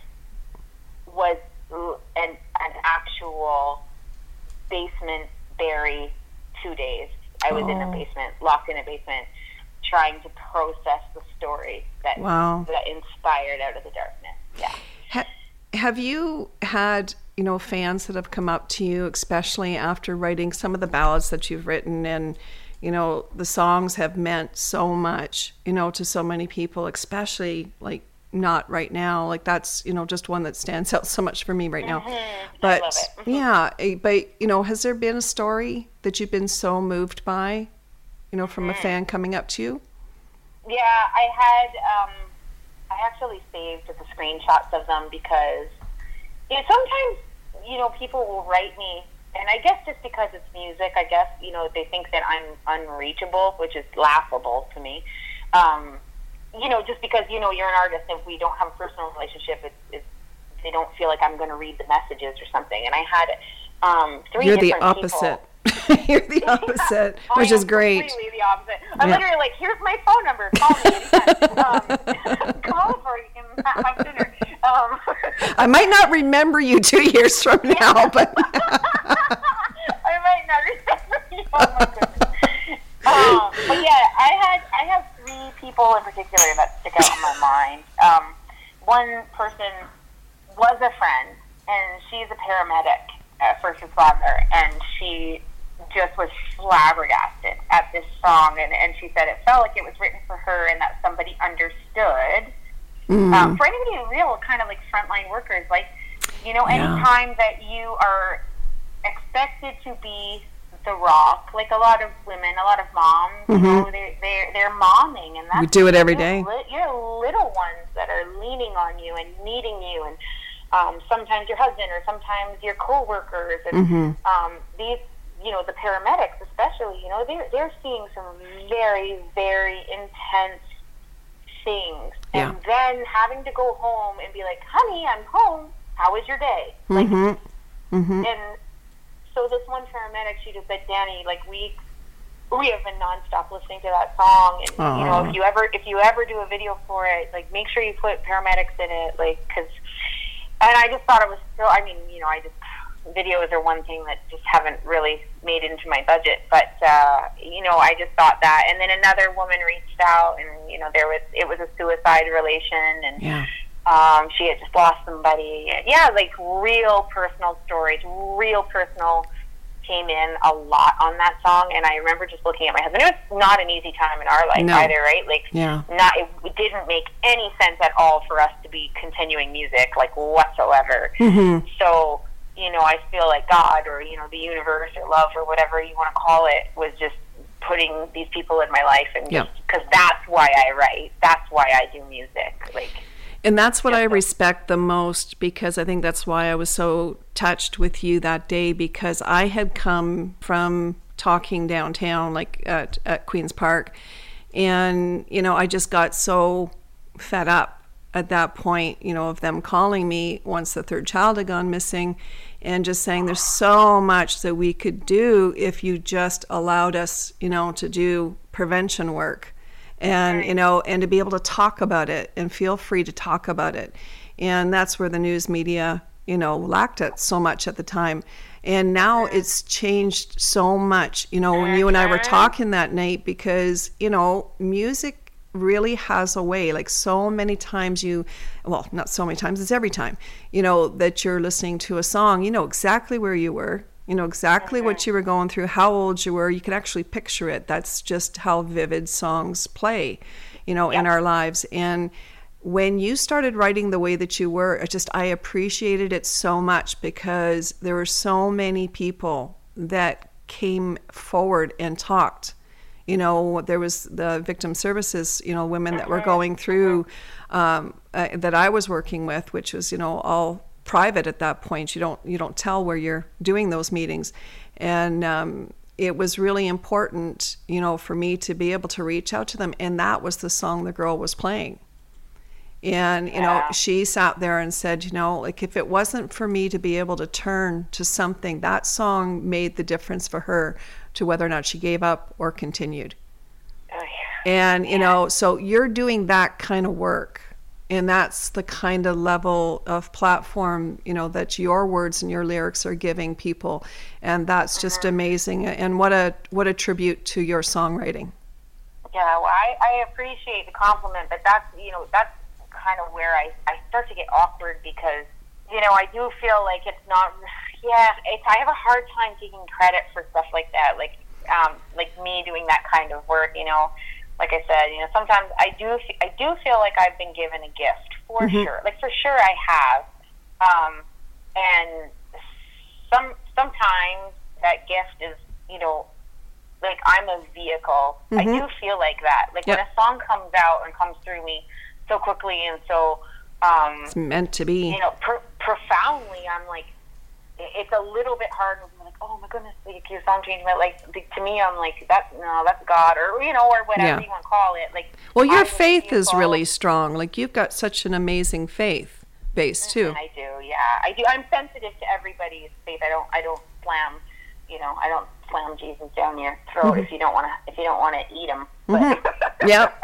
was an an actual basement bury two days. I was Oh. in a basement, locked in a basement, trying to process the story that Wow. that inspired Out of the Darkness. Yeah. Ha- have you had, you know, fans that have come up to you, especially after writing some of the ballads that you've written, and, you know, the songs have meant so much, you know, to so many people, especially like not right now. Like that's, you know, just one that stands out so much for me right now. Mm-hmm. But I love it. Mhm. yeah, eh, but, you know, has there been a story that you've been so moved by, you know, from a fan coming up to you? Yeah, I had, um, I actually saved the screenshots of them because, you know, sometimes, you know, people will write me, and I guess just because it's music, I guess, you know, they think that I'm unreachable, which is laughable to me. Um, you know, just because, you know, you're an artist, if we don't have a personal relationship, it's, it's they don't feel like I'm going to read the messages or something. And I had um, three You're the different opposite. people. You're the opposite, which is great. Completely the opposite. I'm Yeah. literally like, here's my phone number. Call me anytime. um, come over. You can have dinner. Um, I might not remember you two years from now, but I might not remember you. Oh my goodness. Um, but yeah, I had I have three people in particular that stick out in my mind. Um, one person was a friend, and she's a paramedic, a first responder, and she just was flabbergasted at this song, and, and she said it felt like it was written for her and that somebody understood. Mm. Um, for anybody real, kind of like frontline workers, like, you know, Yeah. anytime that you are expected to be the rock, like a lot of women, a lot of moms, Mhm. you know, they're, they're, they're momming, and that's we do it every you're day. Li- you're little ones that are leaning on you and needing you, and um, sometimes your husband or sometimes your co-workers, and Mhm. um, these, you know, the paramedics especially, you know, they're, they're seeing some very, very intense things. Yeah. And then having to go home and be like, honey, I'm home. How was your day? Like, Mm-hmm. Mm-hmm. and so this one paramedic, she just said, Danny, like, we we have been nonstop listening to that song, and you know, Aw. if you ever if you ever do a video for it, like, make sure you put paramedics in it, like, because. And I just thought it was so. I mean, you know, I just videos are one thing that just haven't really made it into my budget, but uh, you know, I just thought that. And then another woman reached out, and you know, there was it was a suicide relation, and Yeah. um, she had just lost somebody. Yeah, like real personal stories, real personal came in a lot on that song. And I remember just looking at my husband. It was not an easy time in our life No. either, right? Like, Yeah. not it, it didn't make any sense at all for us to be continuing music, like, whatsoever. Mm-hmm. So, you know, I feel like God, or, you know, the universe, or love, or whatever you want to call it, was just putting these people in my life, and Yeah. because that's why I write, that's why I do music, like. And that's what I respect the most, because I think that's why I was so touched with you that day, because I had come from talking downtown, like at, at Queen's Park, and, you know, I just got so fed up at that point, you know, of them calling me once the third child had gone missing, and just saying there's so much that we could do if you just allowed us, you know, to do prevention work. And, you know, and to be able to talk about it and feel free to talk about it. And that's where the news media, you know, lacked it so much at the time. And now it's changed so much, you know, when you and I were talking that night, because, you know, music really has a way, like so many times you, well, not so many times, it's every time, you know, that you're listening to a song, you know exactly where you were. You know exactly what you were going through, how old you were. You can actually picture it. That's just how vivid songs play, you know, in our lives. And when you started writing the way that you were, it just, I appreciated it so much, because there were so many people that came forward and talked. You know, there was the victim services, you know, women that were going through, um, uh, that I was working with, which was, you know, all private at that point. You don't you don't tell where you're doing those meetings. And um, it was really important, you know, for me to be able to reach out to them. And that was the song the girl was playing. And, you know, Yeah. she sat there and said, you know, like, if it wasn't for me to be able to turn to something, that song made the difference for her to whether or not she gave up or continued. Oh, And, you know, so you're doing that kind of work. And that's the kind of level of platform, you know, that your words and your lyrics are giving people. And that's just amazing. And what a what a tribute to your songwriting. Yeah, well, I, I appreciate the compliment, but that's, you know, that's kind of where I, I start to get awkward, because, you know, I do feel like it's not, yeah, it's, I have a hard time taking credit for stuff like that, like, um, like me doing that kind of work, you know. Like I said, you know, sometimes I do I do feel like I've been given a gift, for Mm-hmm. sure. Like, for sure I have. Um, and some sometimes that gift is, you know, like, I'm a vehicle. I Mhm. do feel like that. Like, when Yep. a song comes out and comes through me so quickly and so, um, It's meant to be. you know, pr- profoundly, I'm like, it- it's a little bit hard. I'm like, oh my goodness, like your song changed my like to me. I'm like that's no, that's God or you know or whatever Yeah. you want to call it. Like Well, your I was faith is beautiful. really strong. Like you've got such an amazing faith base too. I do, yeah, I do. I'm sensitive to everybody's faith. I don't, I don't slam, you know, I don't slam Jesus down your throat Mm-hmm. if you don't want to, if you don't want to eat him. But, Yep.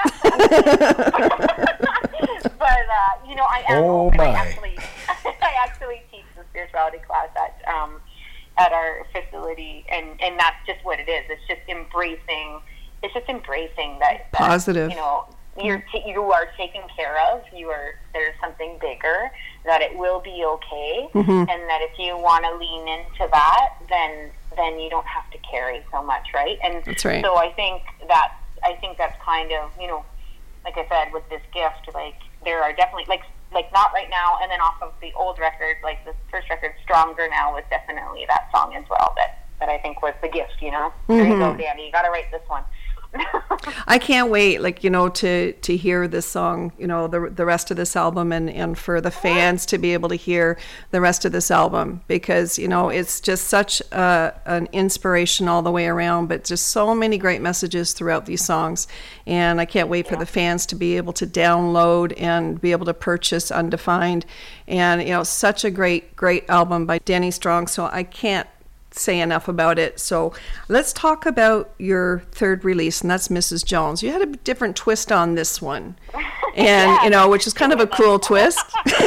but uh, you know, I am. Oh, open. I my. actually, I actually teach the spirituality class at um, at our facility, and and that's just what it is. It's just embracing. It's just embracing that, that Positive. You know. You're t- you are taken care of. You are there's something bigger. That it will be okay, Mm-hmm. and that if you want to lean into that, then then you don't have to carry so much, right? And That's right. so I think that I think that's kind of you know, like I said with this gift, like there are definitely like like not right now, and then off of the old record, like the first record, Stronger Now was definitely that song as well. That that I think was the gift. You know, there you Mm-hmm. go, Danny. You got to write this one. I can't wait, like, you know, to to hear this song, you know, the the rest of this album, and, and for the fans to be able to hear the rest of this album, because, you know, it's just such a, an inspiration all the way around, but just so many great messages throughout these songs. And I can't wait for the fans to be able to download and be able to purchase Undefined. And, you know, such a great, great album by Danny Strong. So I can't say enough about it. So let's talk about your third release, and that's Missus Jones. You had a different twist on this one, and Yeah. you know, which is kind of a cool twist.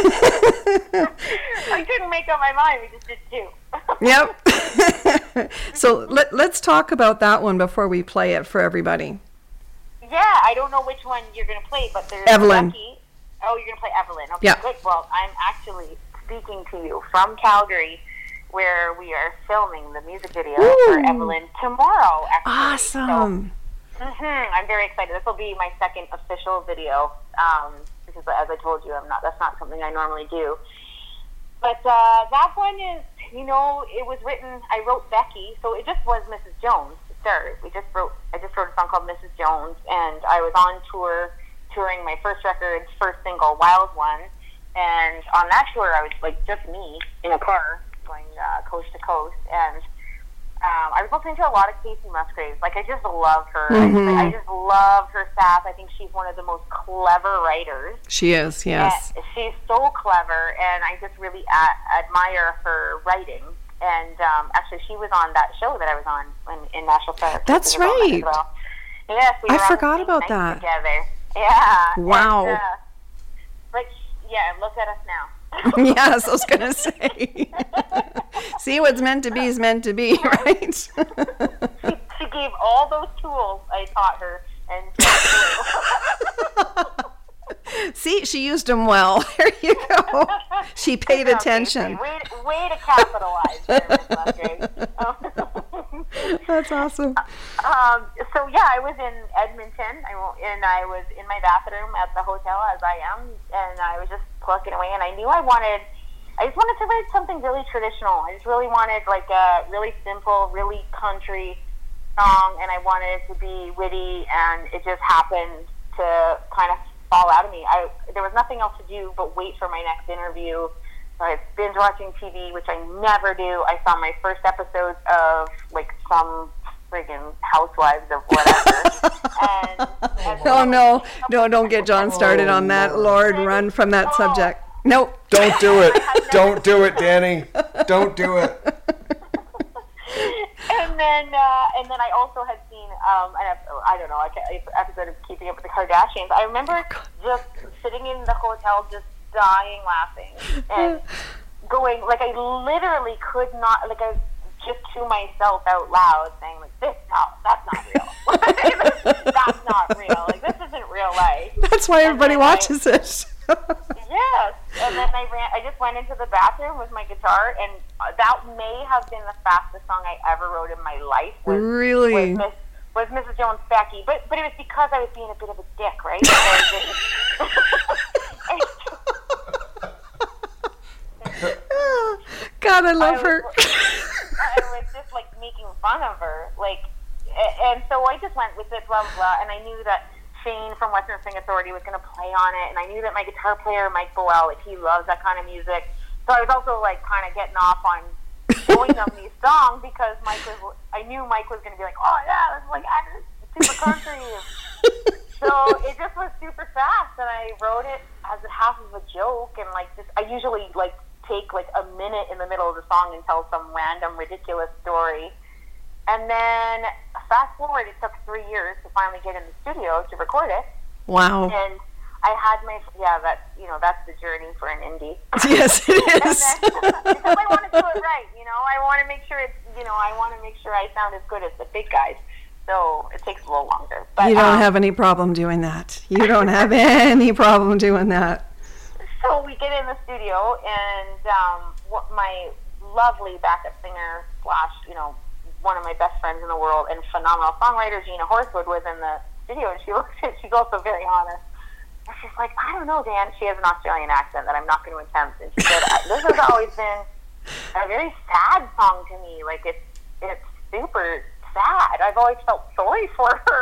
I couldn't make up my mind. We just did two. Yep. So let, let's talk about that one before we play it for everybody. Yeah, I don't know which one you're going to play, but there's Evelyn. Becky. Oh, you're going to play Evelyn. Okay, Yeah. good. Well, I'm actually speaking to you from Calgary, where we are filming the music video for Ooh. Evelyn tomorrow, actually. Awesome. So, mhm, I'm very excited. This will be my second official video, um, because as I told you, I'm not. That's not something I normally do. But uh, that one is, you know, it was written. I wrote Becky, so it just was Missus Jones to start. We just wrote. I just wrote a song called Missus Jones, and I was on tour, touring my first record, first single, Wild One, and on that tour, I was like just me in a car going uh, coast to coast, and um, I was listening to a lot of Casey Musgraves. Like, I just love her. Mhm. I, I just love her sass. I think she's one of the most clever writers. She is, yes. And she's so clever, and I just really a- admire her writing. And um, actually, she was on that show that I was on in, in Nashville. Park. That's She was on that right. as well. Yes, we I were on the forgot same about night that. Together. Yeah. Wow. And, uh, but yeah, look at us now. Yes, I was gonna say. See, what's meant to be is meant to be, right? she, she gave all those tools I taught her, and See, she used them well. There you go. She paid Okay, attention. Way, way to capitalize there, Miss Musgrave. That's awesome. Um, so yeah, I was in Edmonton, I, wo- and I was in my bathroom at the hotel as I am, and I was just plucking away, and I knew I wanted, I just wanted to write something really traditional. I just really wanted like a really simple, really country song, and I wanted it to be witty, and it just happened to kind of fall out of me. I there was nothing else to do but wait for my next interview. So I was binge watching T V, which I never do. I saw my first episodes of like some friggin' Housewives of whatever. and, and Oh no, no, don't get John started on that. Lord, run from that subject. Nope. Don't do it. Don't do it, Danny. Don't do it. And then, uh, and then I also had seen um, an ep- I don't know, like an episode of Keeping Up with the Kardashians. I remember just sitting in the hotel, just dying laughing and going like I literally could not, like I was just to myself out loud saying like, "This no, that's not real. That's not real. Like this isn't real life." That's why And everybody then I- watches it. Yes, and then I ran. I just went into the bathroom with my guitar, and that may have been the fastest song I ever wrote in my life. Was, Really? Was, Miss, was Missus Jones Becky, but but it was because I was being a bit of a dick, right? God, I love I her. was, I was just like making fun of her, like, a- and so I just went with it, blah blah, blah, and I knew that Shane from Western Swing Authority was going to play on it, and I knew that my guitar player Mike Boel, like he loves that kind of music, so I was also like kind of getting off on showing them these songs because Mike was, I knew Mike was going to be like, oh yeah, it's like super country. So it just was super fast, and I wrote it as a half of a joke, and like just I usually like take like a minute in the middle of the song and tell some random ridiculous story. And then fast forward, it took three years to finally get in the studio to record it. Wow. And I had my, yeah, that's, you know, that's the journey for an indie. Yes, it is. And then, because I want to do it right, you know, I want to make sure it's, you know, I want to make sure I sound as good as the big guys. So it takes a little longer. But, you don't um, have any problem doing that. You don't have any problem doing that. So we get in the studio, and um, what my lovely backup singer slash, you know, one of my best friends in the world and phenomenal songwriter, Gina Horswood, was in the studio, and she looks at, she's also very honest. And she's like, I don't know, Dan. She has an Australian accent that I'm not going to attempt. And she said, this has always been a very sad song to me. Like, it's it's super sad. I've always felt sorry for her.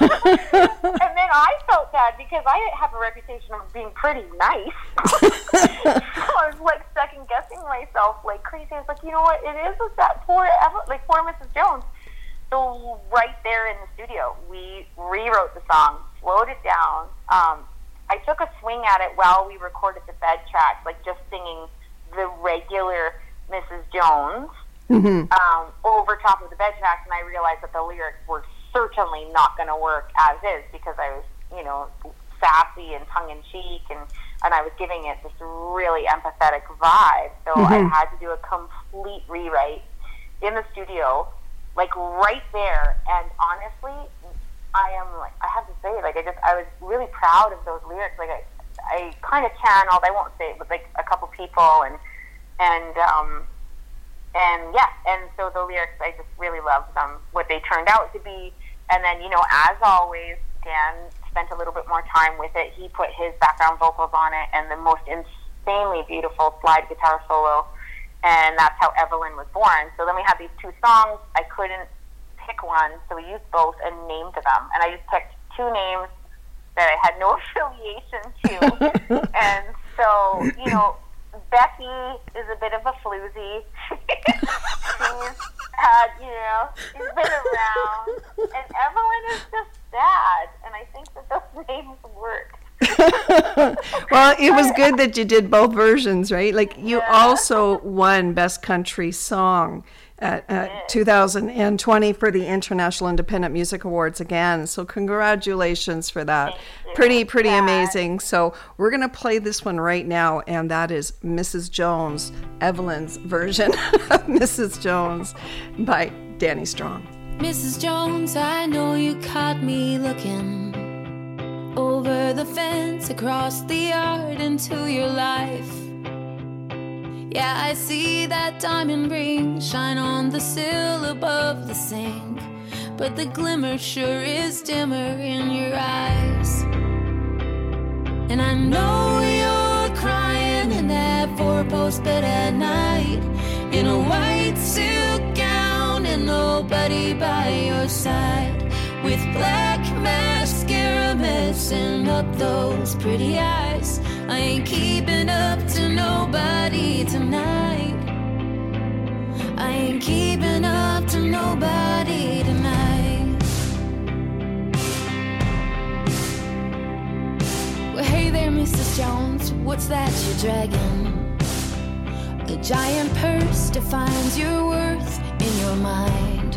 And then I felt bad because I have a reputation of being pretty nice. So I was like second guessing myself like crazy. I was like, you know what? It is a sad, poor, like poor Missus Jones. So right there in the studio, we rewrote the song, slowed it down. Um, I took a swing at it while we recorded the bed tracks, like just singing the regular Missus Jones. Mm-hmm. um, over top of the bed tracks, and I realized that the lyrics were certainly not going to work as is because I was, you know, sassy and tongue-in-cheek, and, and I was giving it this really empathetic vibe. So mm-hmm. I had to do a complete rewrite in the studio, like right there. And honestly, I am like, I have to say, like I just, I was really proud of those lyrics. Like I, I kind of channeled, I won't say it, but like a couple people, and and um. And yeah, and so the lyrics, I just really loved them, what they turned out to be. And then, you know, as always, Dan spent a little bit more time with it. He put his background vocals on it and the most insanely beautiful slide guitar solo. And that's how Evelyn was born. So then we had these two songs. I couldn't pick one, so we used both and named them. And I just picked two names that I had no affiliation to. And so, you know, Becky is a bit of a floozy. She's had, you know, she's been around. And Evelyn is just sad. And I think that those names work. Well, it was good that you did both versions, right? Like you yeah. also won Best Country Song at, at two thousand twenty for the International Independent Music Awards again. So congratulations for that. Pretty, pretty yeah. amazing. So we're going to play this one right now, and that is Missus Jones, Evelyn's version of Missus Jones by Danny Strong. Missus Jones, I know you caught me looking over the fence, across the yard, into your life. Yeah, I see that diamond ring shine on the sill above the sink, but the glimmer sure is dimmer in your eyes. And I know you're crying in that four-post bed at night, in a white silk gown and nobody by your side, with black mascara messing up those pretty eyes. I ain't keeping up to nobody tonight. I ain't keeping up to nobody tonight. Well, hey there, Missus Jones, what's that you're dragging? A giant purse defines your worth in your mind.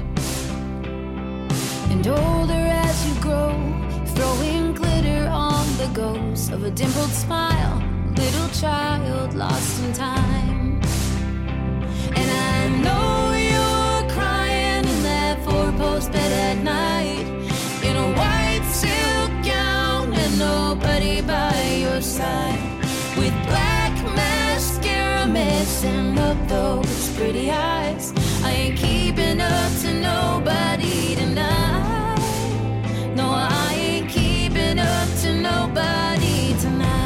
And older as you grow, throwing glitter on the ghost of a dimpled smile, little child lost in time. And I know you're crying in that four-post bed at night, in a white silk gown and nobody by your side, with black mascara messing up those pretty eyes. I ain't keeping up to nobody tonight. No, I ain't keeping up to nobody tonight.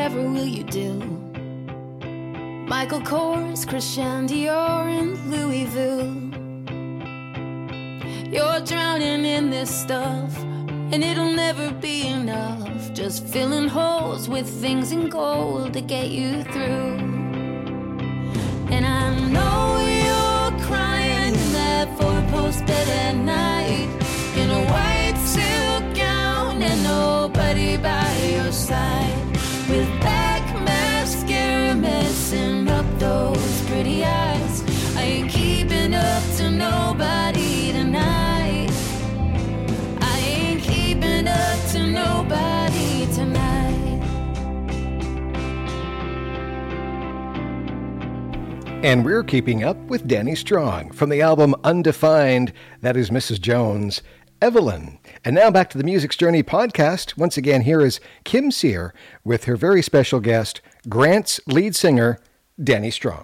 whatever will you do? Michael Kors, Christian Dior, and Louisville. You're drowning in this stuff, and it'll never be enough. Just filling holes with things in gold to get you through. And I know you're crying in that four-post bed at night, in a white silk gown and nobody by your side, with black mascara messing up those pretty eyes. I ain't keeping up to nobody tonight. I ain't keeping up to nobody tonight. And we're keeping up with Danny Strong from the album Undefined. That is Missus Jones, Evelyn. And now back to the Music's Journey podcast. Once again, here is Kim Sear with her very special guest, Grant's lead singer, Danny Strong.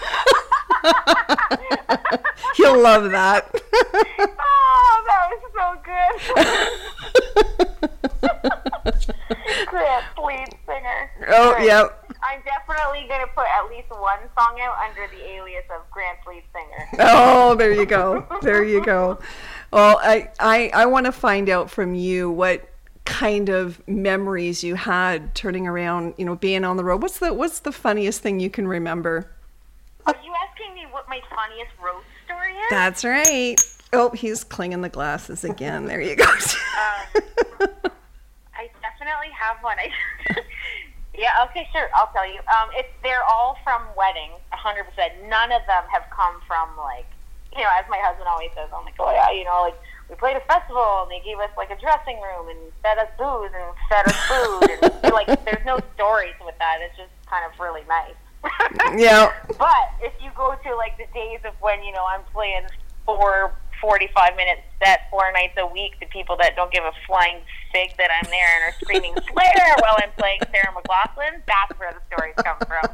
You'll love that. Oh, that was so good. Grant's lead singer. Oh, Right. yeah. I'm definitely going to put at least one song out under the alias of Grant's lead singer. Oh, there you go. There you go. Well, I, I, I want to find out from you what kind of memories you had turning around, you know, being on the road. What's the what's the funniest thing you can remember? Are you asking me what my funniest road story is? That's right. Oh, he's clinging the glasses again. There you go. Um, I definitely have one. I, yeah, okay, sure. I'll tell you. Um, it's they're all from weddings, one hundred percent. None of them have come from, like, you know, as my husband always says, I'm like, oh, yeah, you know, like, we played a festival, and they gave us, like, a dressing room, and fed us booze, and fed us food, and, like, there's no stories with that. It's just kind of really nice. Yeah. But if you go to, like, the days of when, you know, I'm playing four forty-five minute set four nights a week to people that don't give a flying fig that I'm there and are screaming Slayer while I'm playing Sarah McLachlan, that's where the stories come from.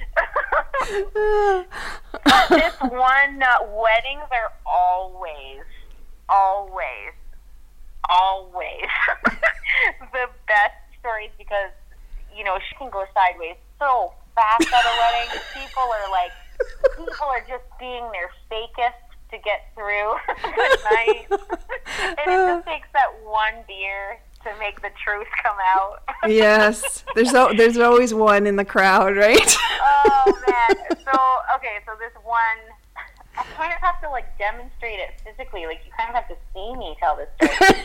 This one, uh, weddings are always, always, always the best stories because, you know, she can go sideways so fast at a wedding. People are like, people are just being their fakest to get through the night. And it just takes that one beer to make the truth come out. Yes. There's o- there's always one in the crowd, right? Oh, man. So, okay, so this one, I kind of have to, like, demonstrate it physically. Like, you kind of have to see me tell this story.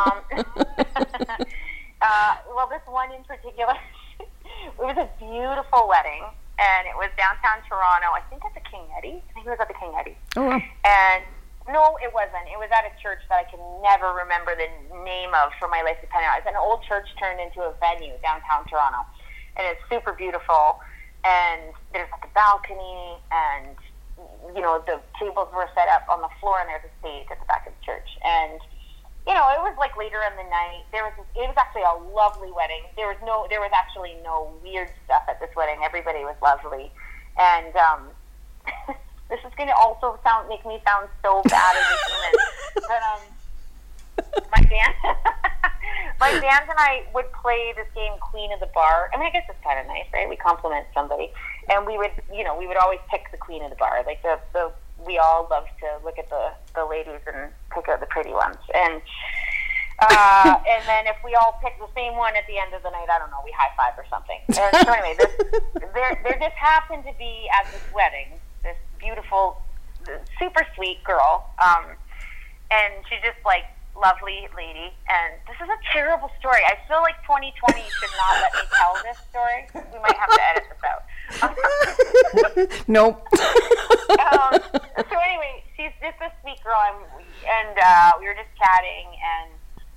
um, uh, well, this one in particular, it was a beautiful wedding, and it was downtown Toronto. I think at the King Eddie. I think it was at the King Eddie. Oh, wow. And no, it wasn't. It was at a church that I can never remember the name of for my life depending on it. It's an old church turned into a venue downtown Toronto. And it's super beautiful. And there's like a balcony, and, you know, the tables were set up on the floor, and there's a stage at the back of the church. And, you know, it was like later in the night. There was it was actually a lovely wedding. There was no there was actually no weird stuff at this wedding. Everybody was lovely. And um this is going to also sound make me sound so bad as a human. But um, my band, my band and I would play this game, Queen of the Bar. I mean, I guess it's kind of nice, right? We compliment somebody, and we would, you know, we would always pick the Queen of the Bar. Like the, the we all love to look at the the ladies and pick out the pretty ones. And uh, and then if we all pick the same one at the end of the night, I don't know, we high five or something. And so anyway, this, there there just happened to be at this wedding this beautiful, super sweet girl, um, and she's just like lovely lady. And this is a terrible story. I feel like twenty twenty should not let me tell this story. We might have to edit this out. Nope. um, so anyway, she's just a sweet girl, and, and uh, we were just chatting, and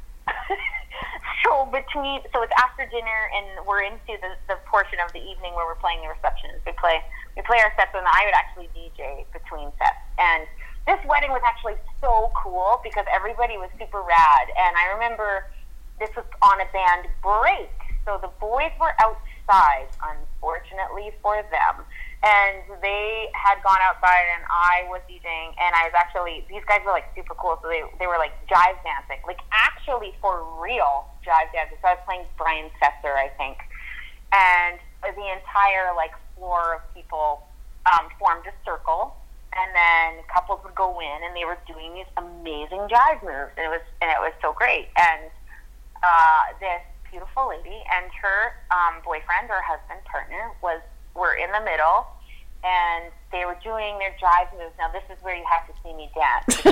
so between, so it's after dinner, and we're into the, the portion of the evening where we're playing the receptions. We play, we play our sets, and I would actually D J between sets. And this wedding was actually so cool because everybody was super rad. And I remember this was on a band break, so the boys were outside, unfortunately for them. And they had gone outside, and I was DJing, and I was actually, these guys were like super cool, so they they were like jive dancing, like actually for real jive dancing. So I was playing Brian Setzer, I think. and the entire like floor of people um, formed a circle, and then couples would go in, and they were doing these amazing jive moves, and it was and it was so great. And uh, this beautiful lady and her um, boyfriend or husband partner was were in the middle, and they were doing their jive moves. Now this is where you have to see me dance,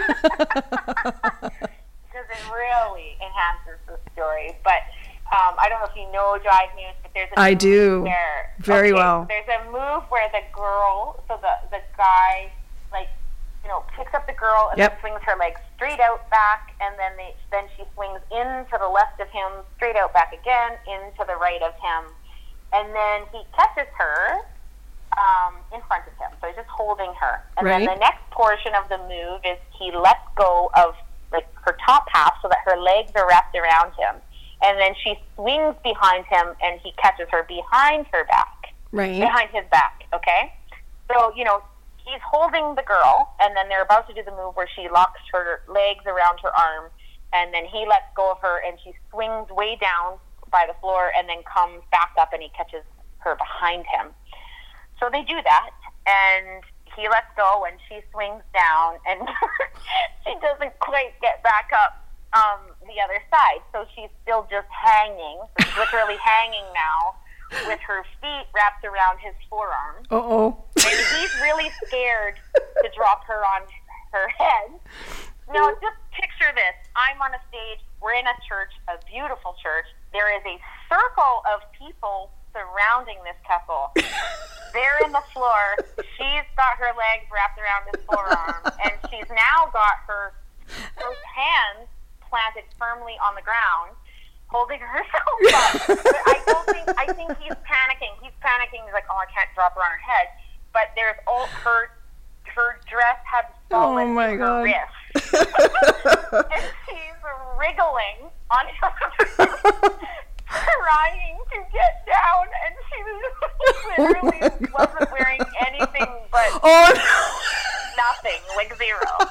because it really enhances the story. But um, I don't know if you know jive moves, but there's a I move do. where, Very okay, well. There's a move where the girl, so the the guy, like, you know, picks up the girl and Yep. then swings her legs straight out back, and then they then she swings in to the left of him, straight out back again, into the right of him, and then he catches her um, in front of him. So he's just holding her, and Right. then the next portion of the move is he lets go of like her top half so that her legs are wrapped around him, and then she swings behind him, and he catches her behind her back. Right. Behind his back, okay? So, you know, he's holding the girl, and then they're about to do the move where she locks her legs around her arm, and then he lets go of her, and she swings way down by the floor and then comes back up, and he catches her behind him. So they do that, and he lets go, and she swings down, and she doesn't quite get back up um, the other side. So she's still just hanging. So she's literally hanging now, with her feet wrapped around his forearm. Uh-oh. And he's really scared to drop her on her head. Now, just picture this. I'm on a stage. We're in a church, a beautiful church. There is a circle of people surrounding this couple. They're in the floor. She's got her legs wrapped around his forearm, and she's now got her, her hands planted firmly on the ground, holding herself up. But I don't think, I think he's panicking. He's panicking. He's like, oh, I can't drop her on her head. But there's all her, her dress had fallen Oh, my to God. her wrist. And she's wriggling on her, trying to get down. And she literally wasn't wearing anything but Oh, no. nothing, like zero.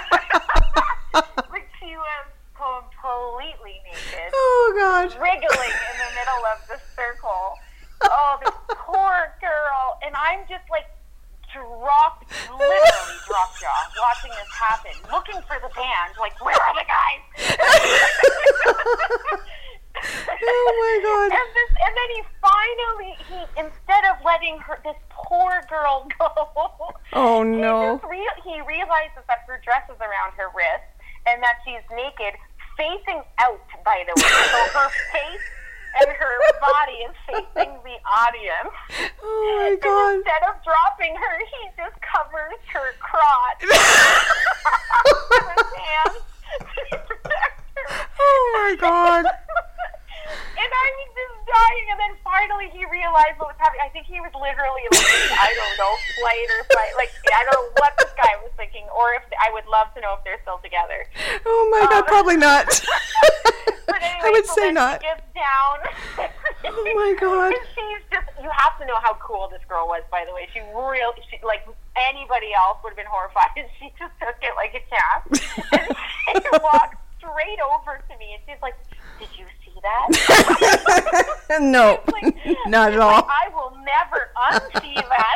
Like she was completely naked, Oh, God. wriggling in the middle of the circle. Oh, this poor girl. And I'm just like dropped, literally drop jaw, watching this happen, looking for the band, like, where are the guys? Oh, my God. And, this, and then he finally, he instead of letting her, this poor girl go, Oh, he, no. just re- he realizes that her dress is around her wrist and that she's naked, facing out, by the way. So her face and her body is facing the audience. Oh, my And God. instead of dropping her, he just covers her crotch with his hands to protect her. Oh, my God. And I was just dying, and then finally he realized what was happening. I think he was literally like, I don't know, flight or flight. Like, I don't know what this guy was thinking, or if I would love to know if they're still together. Oh, my God. Um, Probably not. But anyway, I would so say then not. She gets down. Oh, my God. And she's just, you have to know how cool this girl was, by the way. She really, she, like, anybody else would have been horrified, and she just took it like a champ. And she walked straight over to me, and she's like, did you see that? No, Like, not at she's all. like, I will never unsee that.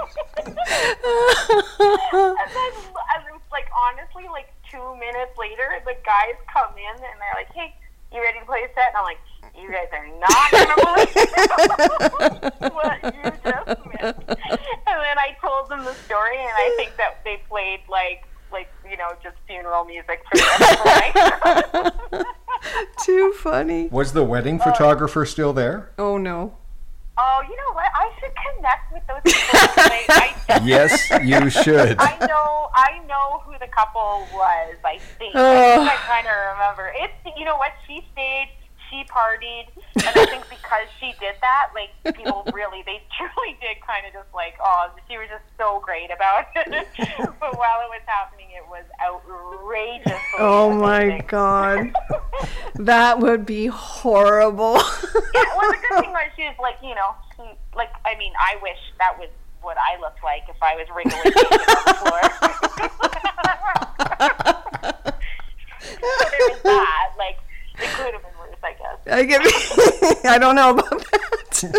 And then, and it was like, honestly, like two minutes later, the guys come in and they're like, hey, you ready to play a set? And I'm like, you guys are not going to believe what you just missed. And then I told them the story, and I think that they played like, like, you know, just funeral music for the rest of the night. Too funny. Was the wedding photographer still there? Oh, no. Oh, you know what? I should connect with those people. I, I, Yes, you should. I know, I know who the couple was. I think. Oh. I think I kind of remember. It's, you know what? She stayed, she partied, and I think because she did that, like, people really, they truly did kind of just like, oh, she was just so great about it. But while it was happening, it was outrageously Oh, my amazing. God. That would be horrible. Yeah, well, the good thing was she was like, you know, she, like, I mean, I wish that was what I looked like if I was wriggling naked on the floor. So there was that. Like, it could have been worse, I guess. I get. I don't know about that.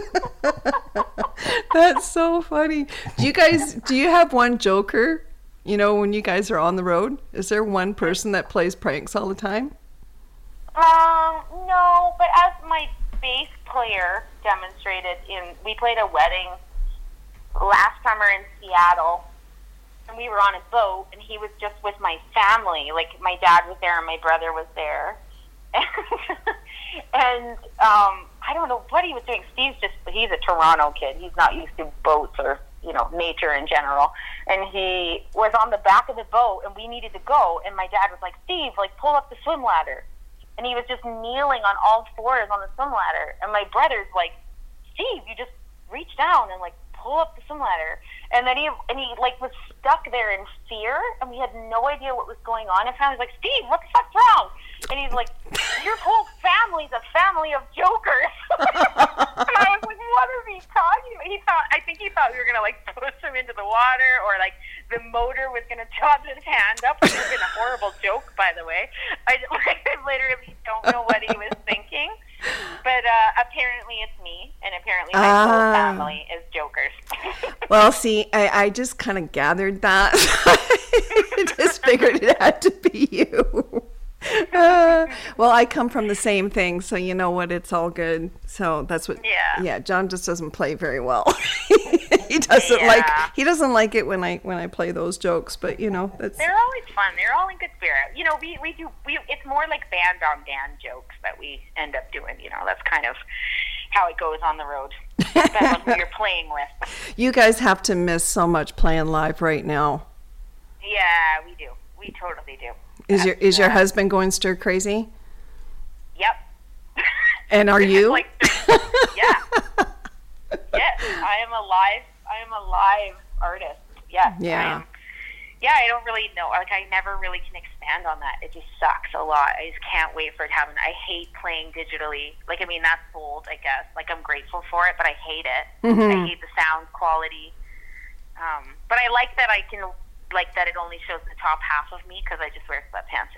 funny. Do you guys, do you have one joker, you know, when you guys are on the road? Is there one person that plays pranks all the time? Um, no, but as my bass player demonstrated in, we played a wedding last summer in Seattle, and we were on a boat, and he was just with my family. Like, my dad was there and my brother was there. And um, I don't know what he was doing. Steve's just, he's a Toronto kid. He's not used to boats or, you know, nature in general. And he was on the back of the boat, and we needed to go. And my dad was like, Steve, like, pull up the swim ladder. And he was just kneeling on all fours on the swim ladder. And my brother's like, Steve, you just reach down and, like, pull up the swim ladder. And then he, and he, like, was stuck there in fear, and we had no idea what was going on. And finally, I was like, Steve, what the fuck's wrong? And he's like, your whole family's a family of jokers. And I was like, what is he talking about? He thought, I think he thought we were going to, like, push him into the water, or, like, the motor was going to chop his hand up, which would have been a horrible joke, by the way. I, like, I literally don't know what he was thinking. But uh, apparently it's me, and apparently my Ah. whole family is jokers. Well, see, I, I just kind of gathered that. I just figured it had to be you. Uh, well, I come from the same thing, so you know what? It's all good. So that's what. Yeah. Yeah. John just doesn't play very well. he doesn't Yeah. like. He doesn't like it when I when I play those jokes. But you know, that's. They're always fun. They're all in good spirit. You know, we, we do, we, it's more like band on band jokes that we end up doing. You know, that's kind of how it goes on the road. Depends on who you're playing with. You guys have to miss so much playing live right now. Yeah, we do. We totally do. Is your is your Uh, husband going stir crazy? Yep. And are you? Like, yeah. Yes, I am a live. I am a live artist. Yes. Yeah. I am. Yeah, I don't really know. Like, I never really can expand on that. It just sucks a lot. I just can't wait for it to happen. I hate playing digitally. Like, I mean, that's bold, I guess. Like, I'm grateful for it, but I hate it. Mm-hmm. I hate the sound quality. Um, but I like that I can, like, that it only shows the top half of me because I just wear sweatpants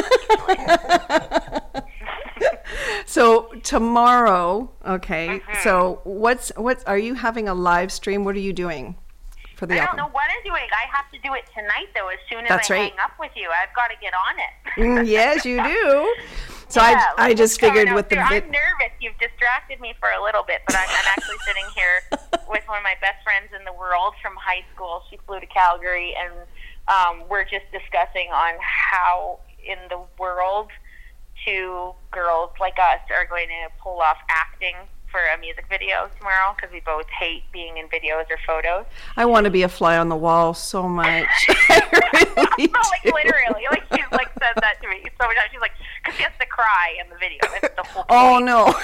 and pajamas usually. So tomorrow, okay. Mhm. So what's what's are you having a live stream? What are you doing for the I don't album? know what I'm doing. I have to do it tonight, though. As soon as That's I right. hang up with you, I've got to get on it. Mm, yes, you do. So Yeah, I I like, just what's going figured on? with the Dude, vid- I'm nervous. You've distracted me for a little bit, but I'm, I'm actually sitting here with one of my best friends in the world from high school. She flew to Calgary, and um, we're just discussing on how in the world two girls like us are going to pull off acting for a music video tomorrow, because we both hate being in videos or photos. I want to be a fly on the wall so much. I really No, like do. literally, like she's like said that to me so many times. She's like, because she has to cry in the video. That's the whole point. Oh no.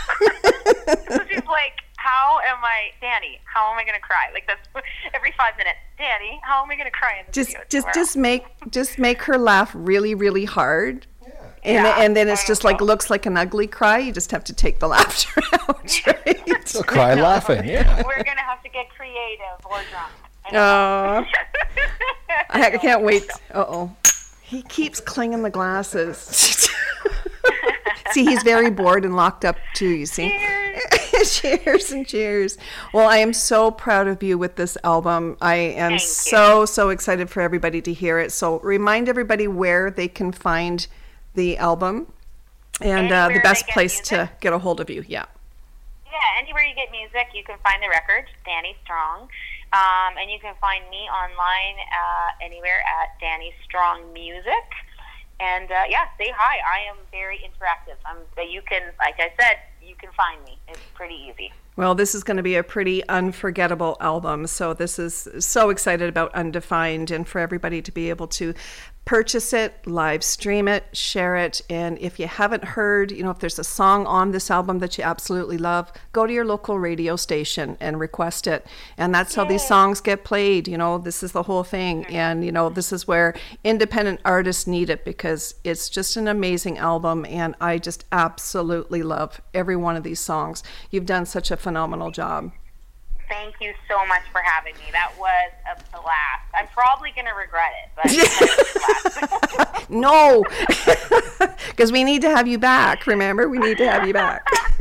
So she's like, how am I, Danny? How am I gonna cry? Like, that's every five minutes. Danny, how am I gonna cry in the just video just tomorrow? just make just make her laugh really really hard. And, Yeah, and then it's I just don't like know. looks like an ugly cry. You just have to take the laughter out, right? So cry laughing, yeah. We're gonna have to get creative or drunk. I don't know. Oh, I I can't wait. Uh oh, he keeps clinging the glasses. See, he's very bored and locked up too. You see. Cheers and cheers. Well, I am so proud of you with this album. I am Thank you. so, so excited for everybody to hear it. So remind everybody where they can find the album and uh, the Anywhere best they get place to music. get a hold of you. Yeah. Yeah, anywhere you get music, you can find the record, Danny Strong. Um, and you can find me online uh, anywhere at Danny Strong Music. And uh, yeah, say hi. I am very interactive. I'm, you can, like I said, you can find me. It's pretty easy. Well, this is going to be a pretty unforgettable album. So this is so excited about Undefined, and for everybody to be able to purchase it, live stream it, share it. And if you haven't heard, you know, if there's a song on this album that you absolutely love, go to your local radio station and request it. And that's how these songs get played. You know, this is the whole thing. And, you know, this is where independent artists need it, because it's just an amazing album. And I just absolutely love every one of these songs. You've done such a phenomenal job. Thank you so much for having me. That was a blast. I'm probably going to regret it, but it was a blast. No, because we need to have you back. Remember, we need to have you back.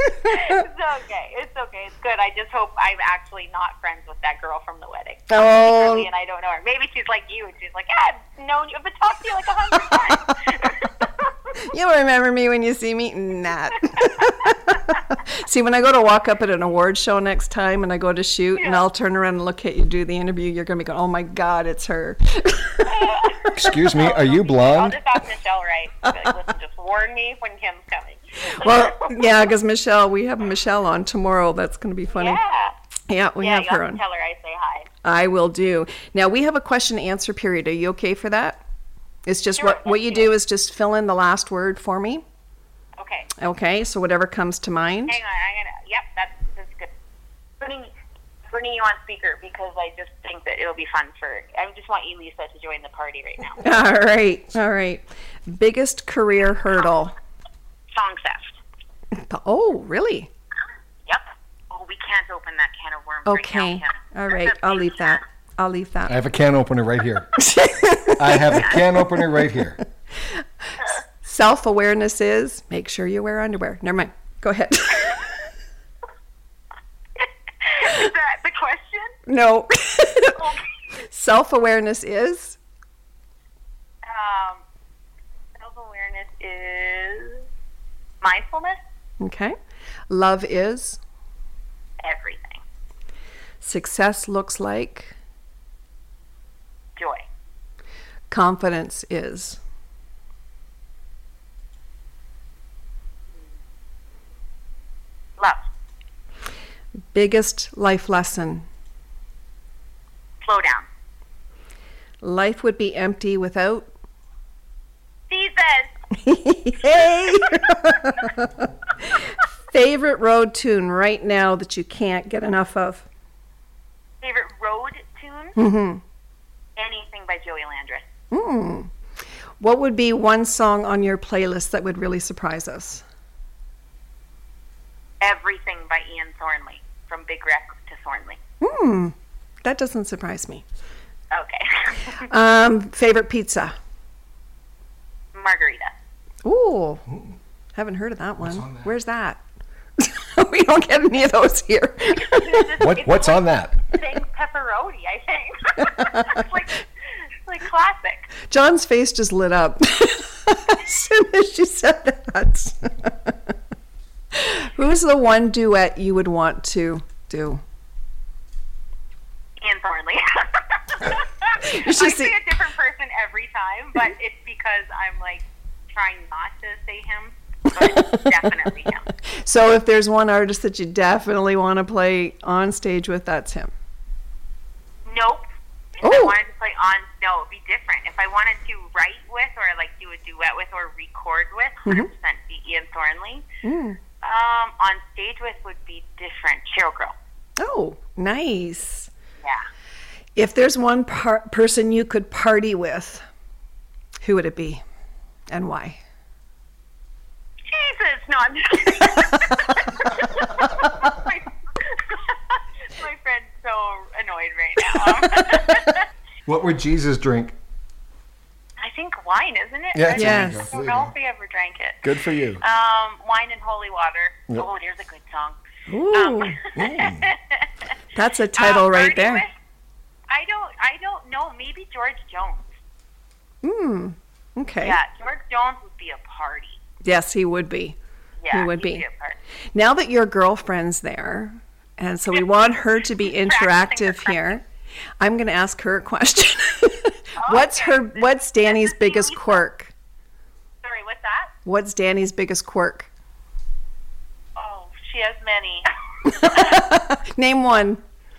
It's okay. It's okay. It's good. I just hope I'm actually not friends with that girl from the wedding. Oh. Secretly, and I don't know her. Maybe she's like you, and she's like, yeah, I've known you. I've been talking to you like a hundred times. You'll remember me when you see me. Nah. See, when I go to walk up at an award show next time and I go to shoot and Yeah. I'll turn around and look at you, do the interview, you're going to be going, oh my God, it's her. Excuse me, are you I'll blonde? just ask Michelle Wright. Be like, listen, just warn me when Kim's coming. Well, yeah, because Michelle, we have Michelle on tomorrow. That's going to be funny. Yeah. Yeah, we Yeah, have you her have to on. tell her I say hi. I will do. Now, we have a question answer period. Are you okay for that? It's just Sure, what, what let's you do do is just fill in the last word for me. Okay. Okay, so whatever comes to mind. Hang on. I'm gonna. Yep, that's that's good. Putting putting you on speaker because I just think that it'll be fun for. I just want you, Lisa, to join the party right now. All right, all right. Biggest career hurdle. Song theft. Oh, really? Yep. Oh, we can't open that can of worms right Okay. now. Kim. All That's right, a I'll big leave that. can. I'll leave that. I have a can opener right here. I have a can opener right here. Self-awareness is make sure you wear underwear. Never mind. Go ahead. Is that the question? No. Okay. Self-awareness is Um, self-awareness is mindfulness. okay. Love is Everything. success looks like Joy. confidence is Love. biggest life lesson. Slow down. Life would be empty without Jesus. Hey! Favorite road tune right now that you can't get enough of? Favorite road tune? Mm-hmm. Anything by Joey Landreth. Mm. What would be one song on your playlist that would really surprise us? Everything by Ian Thornley. From Big Wreck to Thornley. Hmm. That doesn't surprise me. Okay. Um, favorite pizza? Margarita. Ooh. Haven't heard of that one. on that? Where's that? We don't get any of those here. What what's on that? Saying pepperoni, I think. It's like, it's like classic. John's face just lit up as soon as she said that. Who's the one duet you would want to do? Ian Thornley. You should I see- say a different person every time, but it's because I'm like trying not to say him, but definitely him. So if there's one artist that you definitely want to play on stage with, that's him. Nope. If Oh. I wanted to play on, no, it'd be different. If I wanted to write with or like do a duet with or record with, one hundred percent be Ian Thornley. Mm. Um, on stage with would be different. Cheryl Crow. Oh, nice. Yeah. If there's one par- person you could party with, who would it be and why? Jesus, no, I'm just kidding. my, my friend's so annoyed right now. What would Jesus drink? I think wine, isn't it? Yeah, I Yes. don't there you know go. if we ever drank it. Good for you. Um, wine and holy water. Yep. Oh, there's a good song. Ooh, Um, that's a title uh, right party there. with- I don't. I don't know. Maybe George Jones. Mm, okay. Yeah, George Jones would be a party. Yes, he would be. Yeah, He would he'd be. a party. Now that your girlfriend's there, and so we want her to be interactive here, I'm going to ask her a question. What's Okay. her? What's Danny's This is biggest Lisa. quirk? Sorry, what's that? What's Danny's biggest quirk? Oh, she has many. Name one.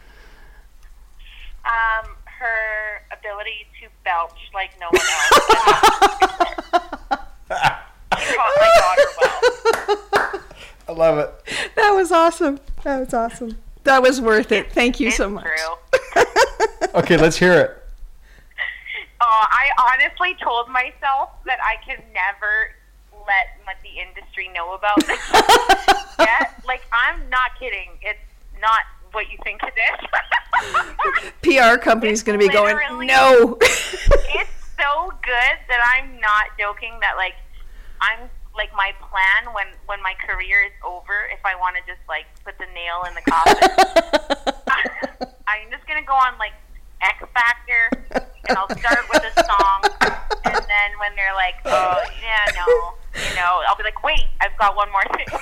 Um, her ability to belch like no one else. She taught my daughter well. I love it. That was awesome. That was awesome. That was worth it. Thank you It's so much. true. Okay, let's hear it. Uh, I honestly told myself that I can never let let the industry know about this yet. Like, I'm not kidding. It's not what you think it is. P R company's It's going to be going, literally- no. It's so good that I'm not joking that, like, I'm like my plan when when my career is over. If I want to just like put the nail in the coffin, I'm just gonna go on like X Factor, and I'll start with a song, and then when they're like, oh yeah, no, you know, I'll be like, wait, I've got one more thing.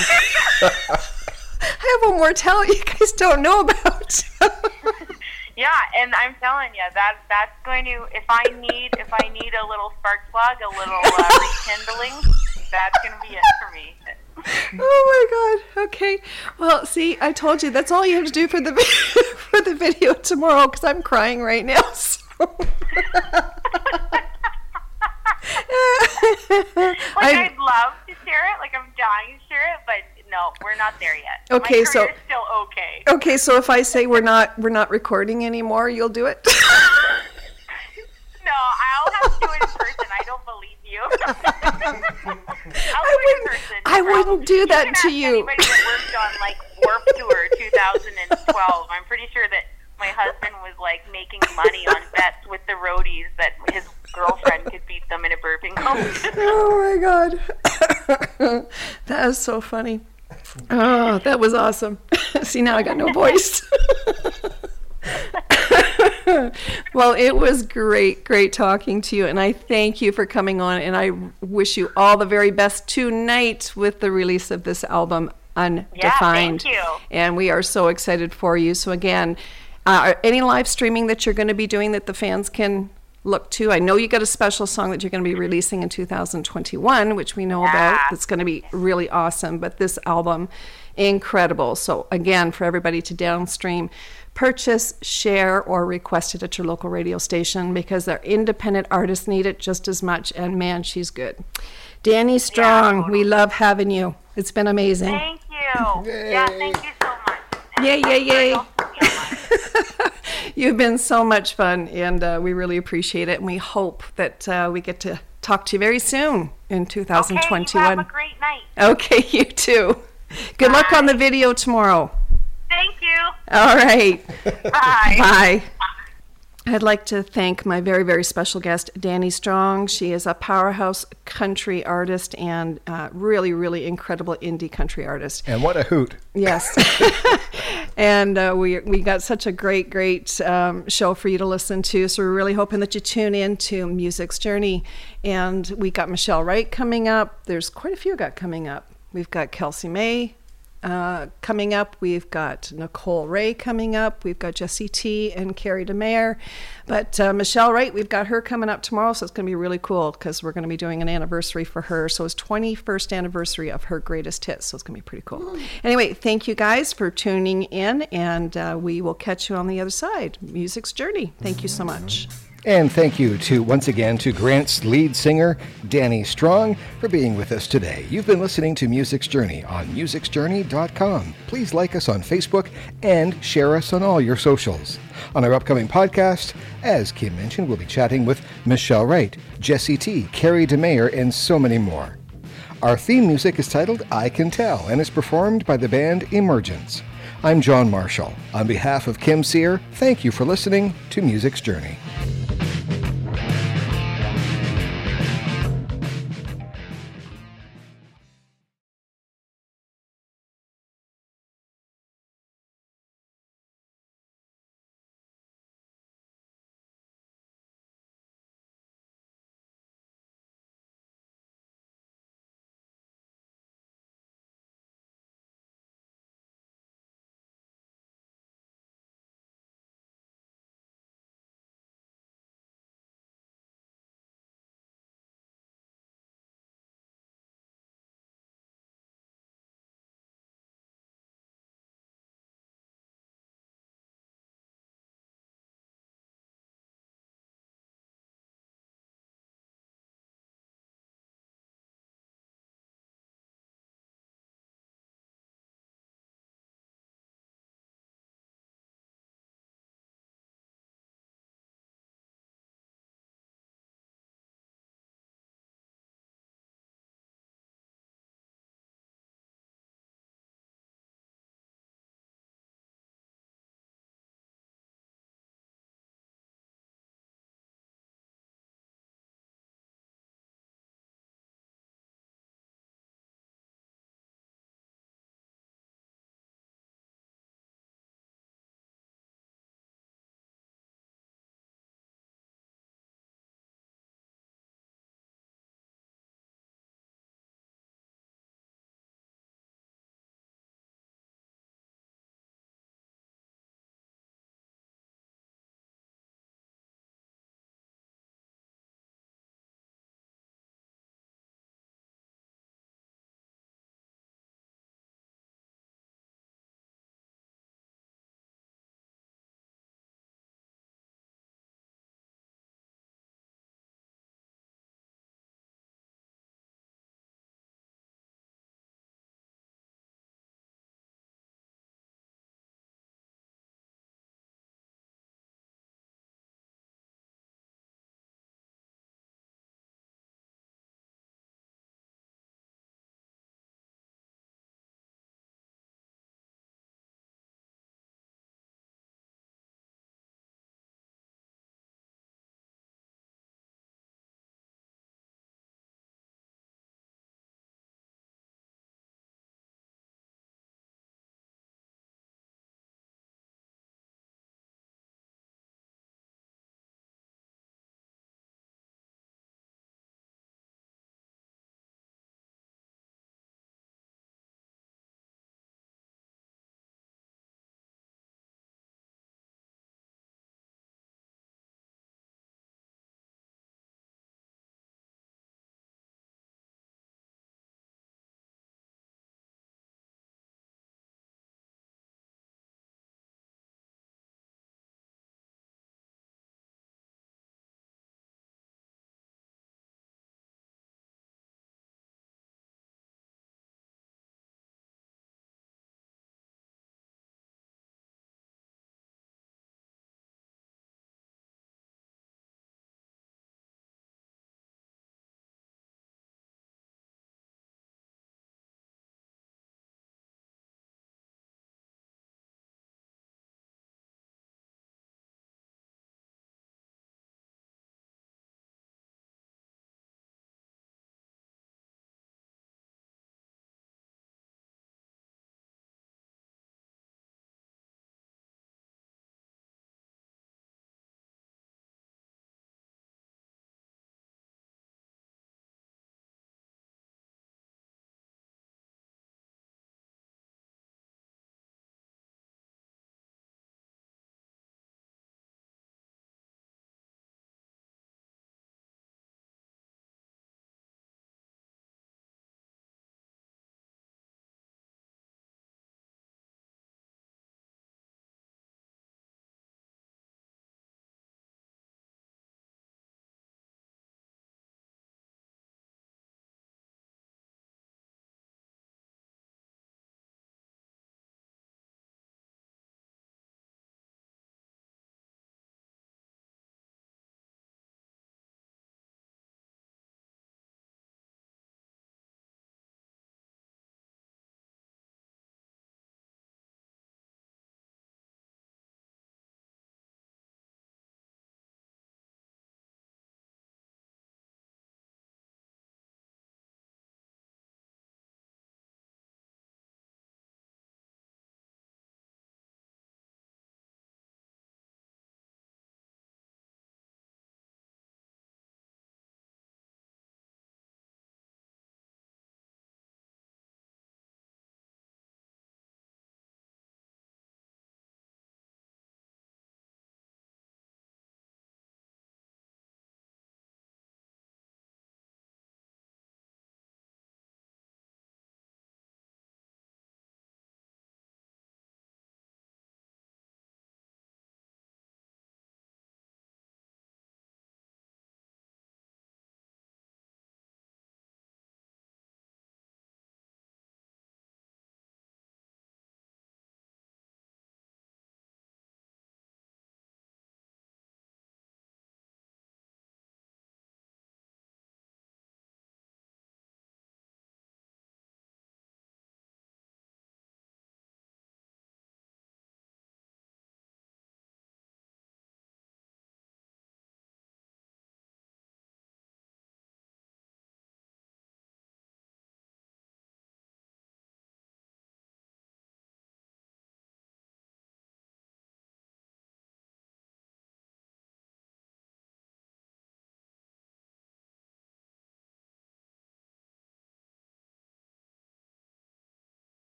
I have one more talent you guys don't know about. Yeah, and I'm telling you that that's going to, if I need if I need a little spark plug, a little uh, rekindling, that's going to be it for me. Oh my God. Okay. Well, see, I told you that's all you have to do for the for the video tomorrow, because I'm crying right now. So. Like I, I'd love to share it, like I'm dying to share it, but no, we're not there yet. Okay, My so career's still okay. okay, so if I say we're not we're not recording anymore, you'll do it. No, I'll have to do it in person. I don't believe you. I'll do I it in wouldn't, person. I No wouldn't do that you to can ask you. Anybody that worked on like Warp Tour twenty twelve, I'm pretty sure that my husband was like making money on bets with the roadies that his girlfriend could beat them in a burping competition. Oh my God. That is so funny. Oh, that was awesome. See, now I got no voice. Well, it was great, great talking to you, and I thank you for coming on, and I wish you all the very best tonight with the release of this album, Undefined. Yeah, thank you. And we are so excited for you. So again, uh, any live streaming that you're going to be doing that the fans can look to? I know you got a special song that you're going to be releasing in two thousand twenty-one, which we know Yeah. about. That's going to be really awesome. But this album, incredible. So again, for everybody to downstream, purchase, share, or request it at your local radio station, because their independent artists need it just as much. And man, she's good. Danny Strong, Yeah. we love having you. It's been amazing. Thank you. Yeah, thank you so much. And Yay, yay, yay. so much. You've been so much fun, and uh, we really appreciate it. And we hope that uh, we get to talk to you very soon in two thousand twenty-one. Okay, you have a great night. Okay, you too. Good luck on the video tomorrow. Thank you. All right. Bye. Bye. I'd like to thank my very, very special guest, Danny Strong. She is a powerhouse country artist and uh, really, really incredible indie country artist. And what a hoot. Yes. And uh, we we got such a great, great um, show for you to listen to. So we're really hoping that you tune in to Music's Journey. And we got Michelle Wright coming up. There's quite a few got coming up. We've got Kelsey May uh, coming up. We've got Nicole Ray coming up. We've got Jessie T and Carrie DeMayer. But uh, Michelle Wright, we've got her coming up tomorrow, so it's going to be really cool because we're going to be doing an anniversary for her. So it's twenty-first anniversary of her greatest hits, so it's going to be pretty cool. Anyway, thank you guys for tuning in, and uh, we will catch you on the other side. Music's Journey. Thank you so much. And thank you to once again to Grant's lead singer, Danny Strong, for being with us today. You've been listening to Music's Journey on musics journey dot com. Please like us on Facebook and share us on all your socials. On our upcoming podcast, as Kim mentioned, we'll be chatting with Michelle Wright, Jessie T, Carrie DeMayer, and so many more. Our theme music is titled I Can Tell and is performed by the band Emergence. I'm John Marshall. On behalf of Kim Sear, thank you for listening to Music's Journey.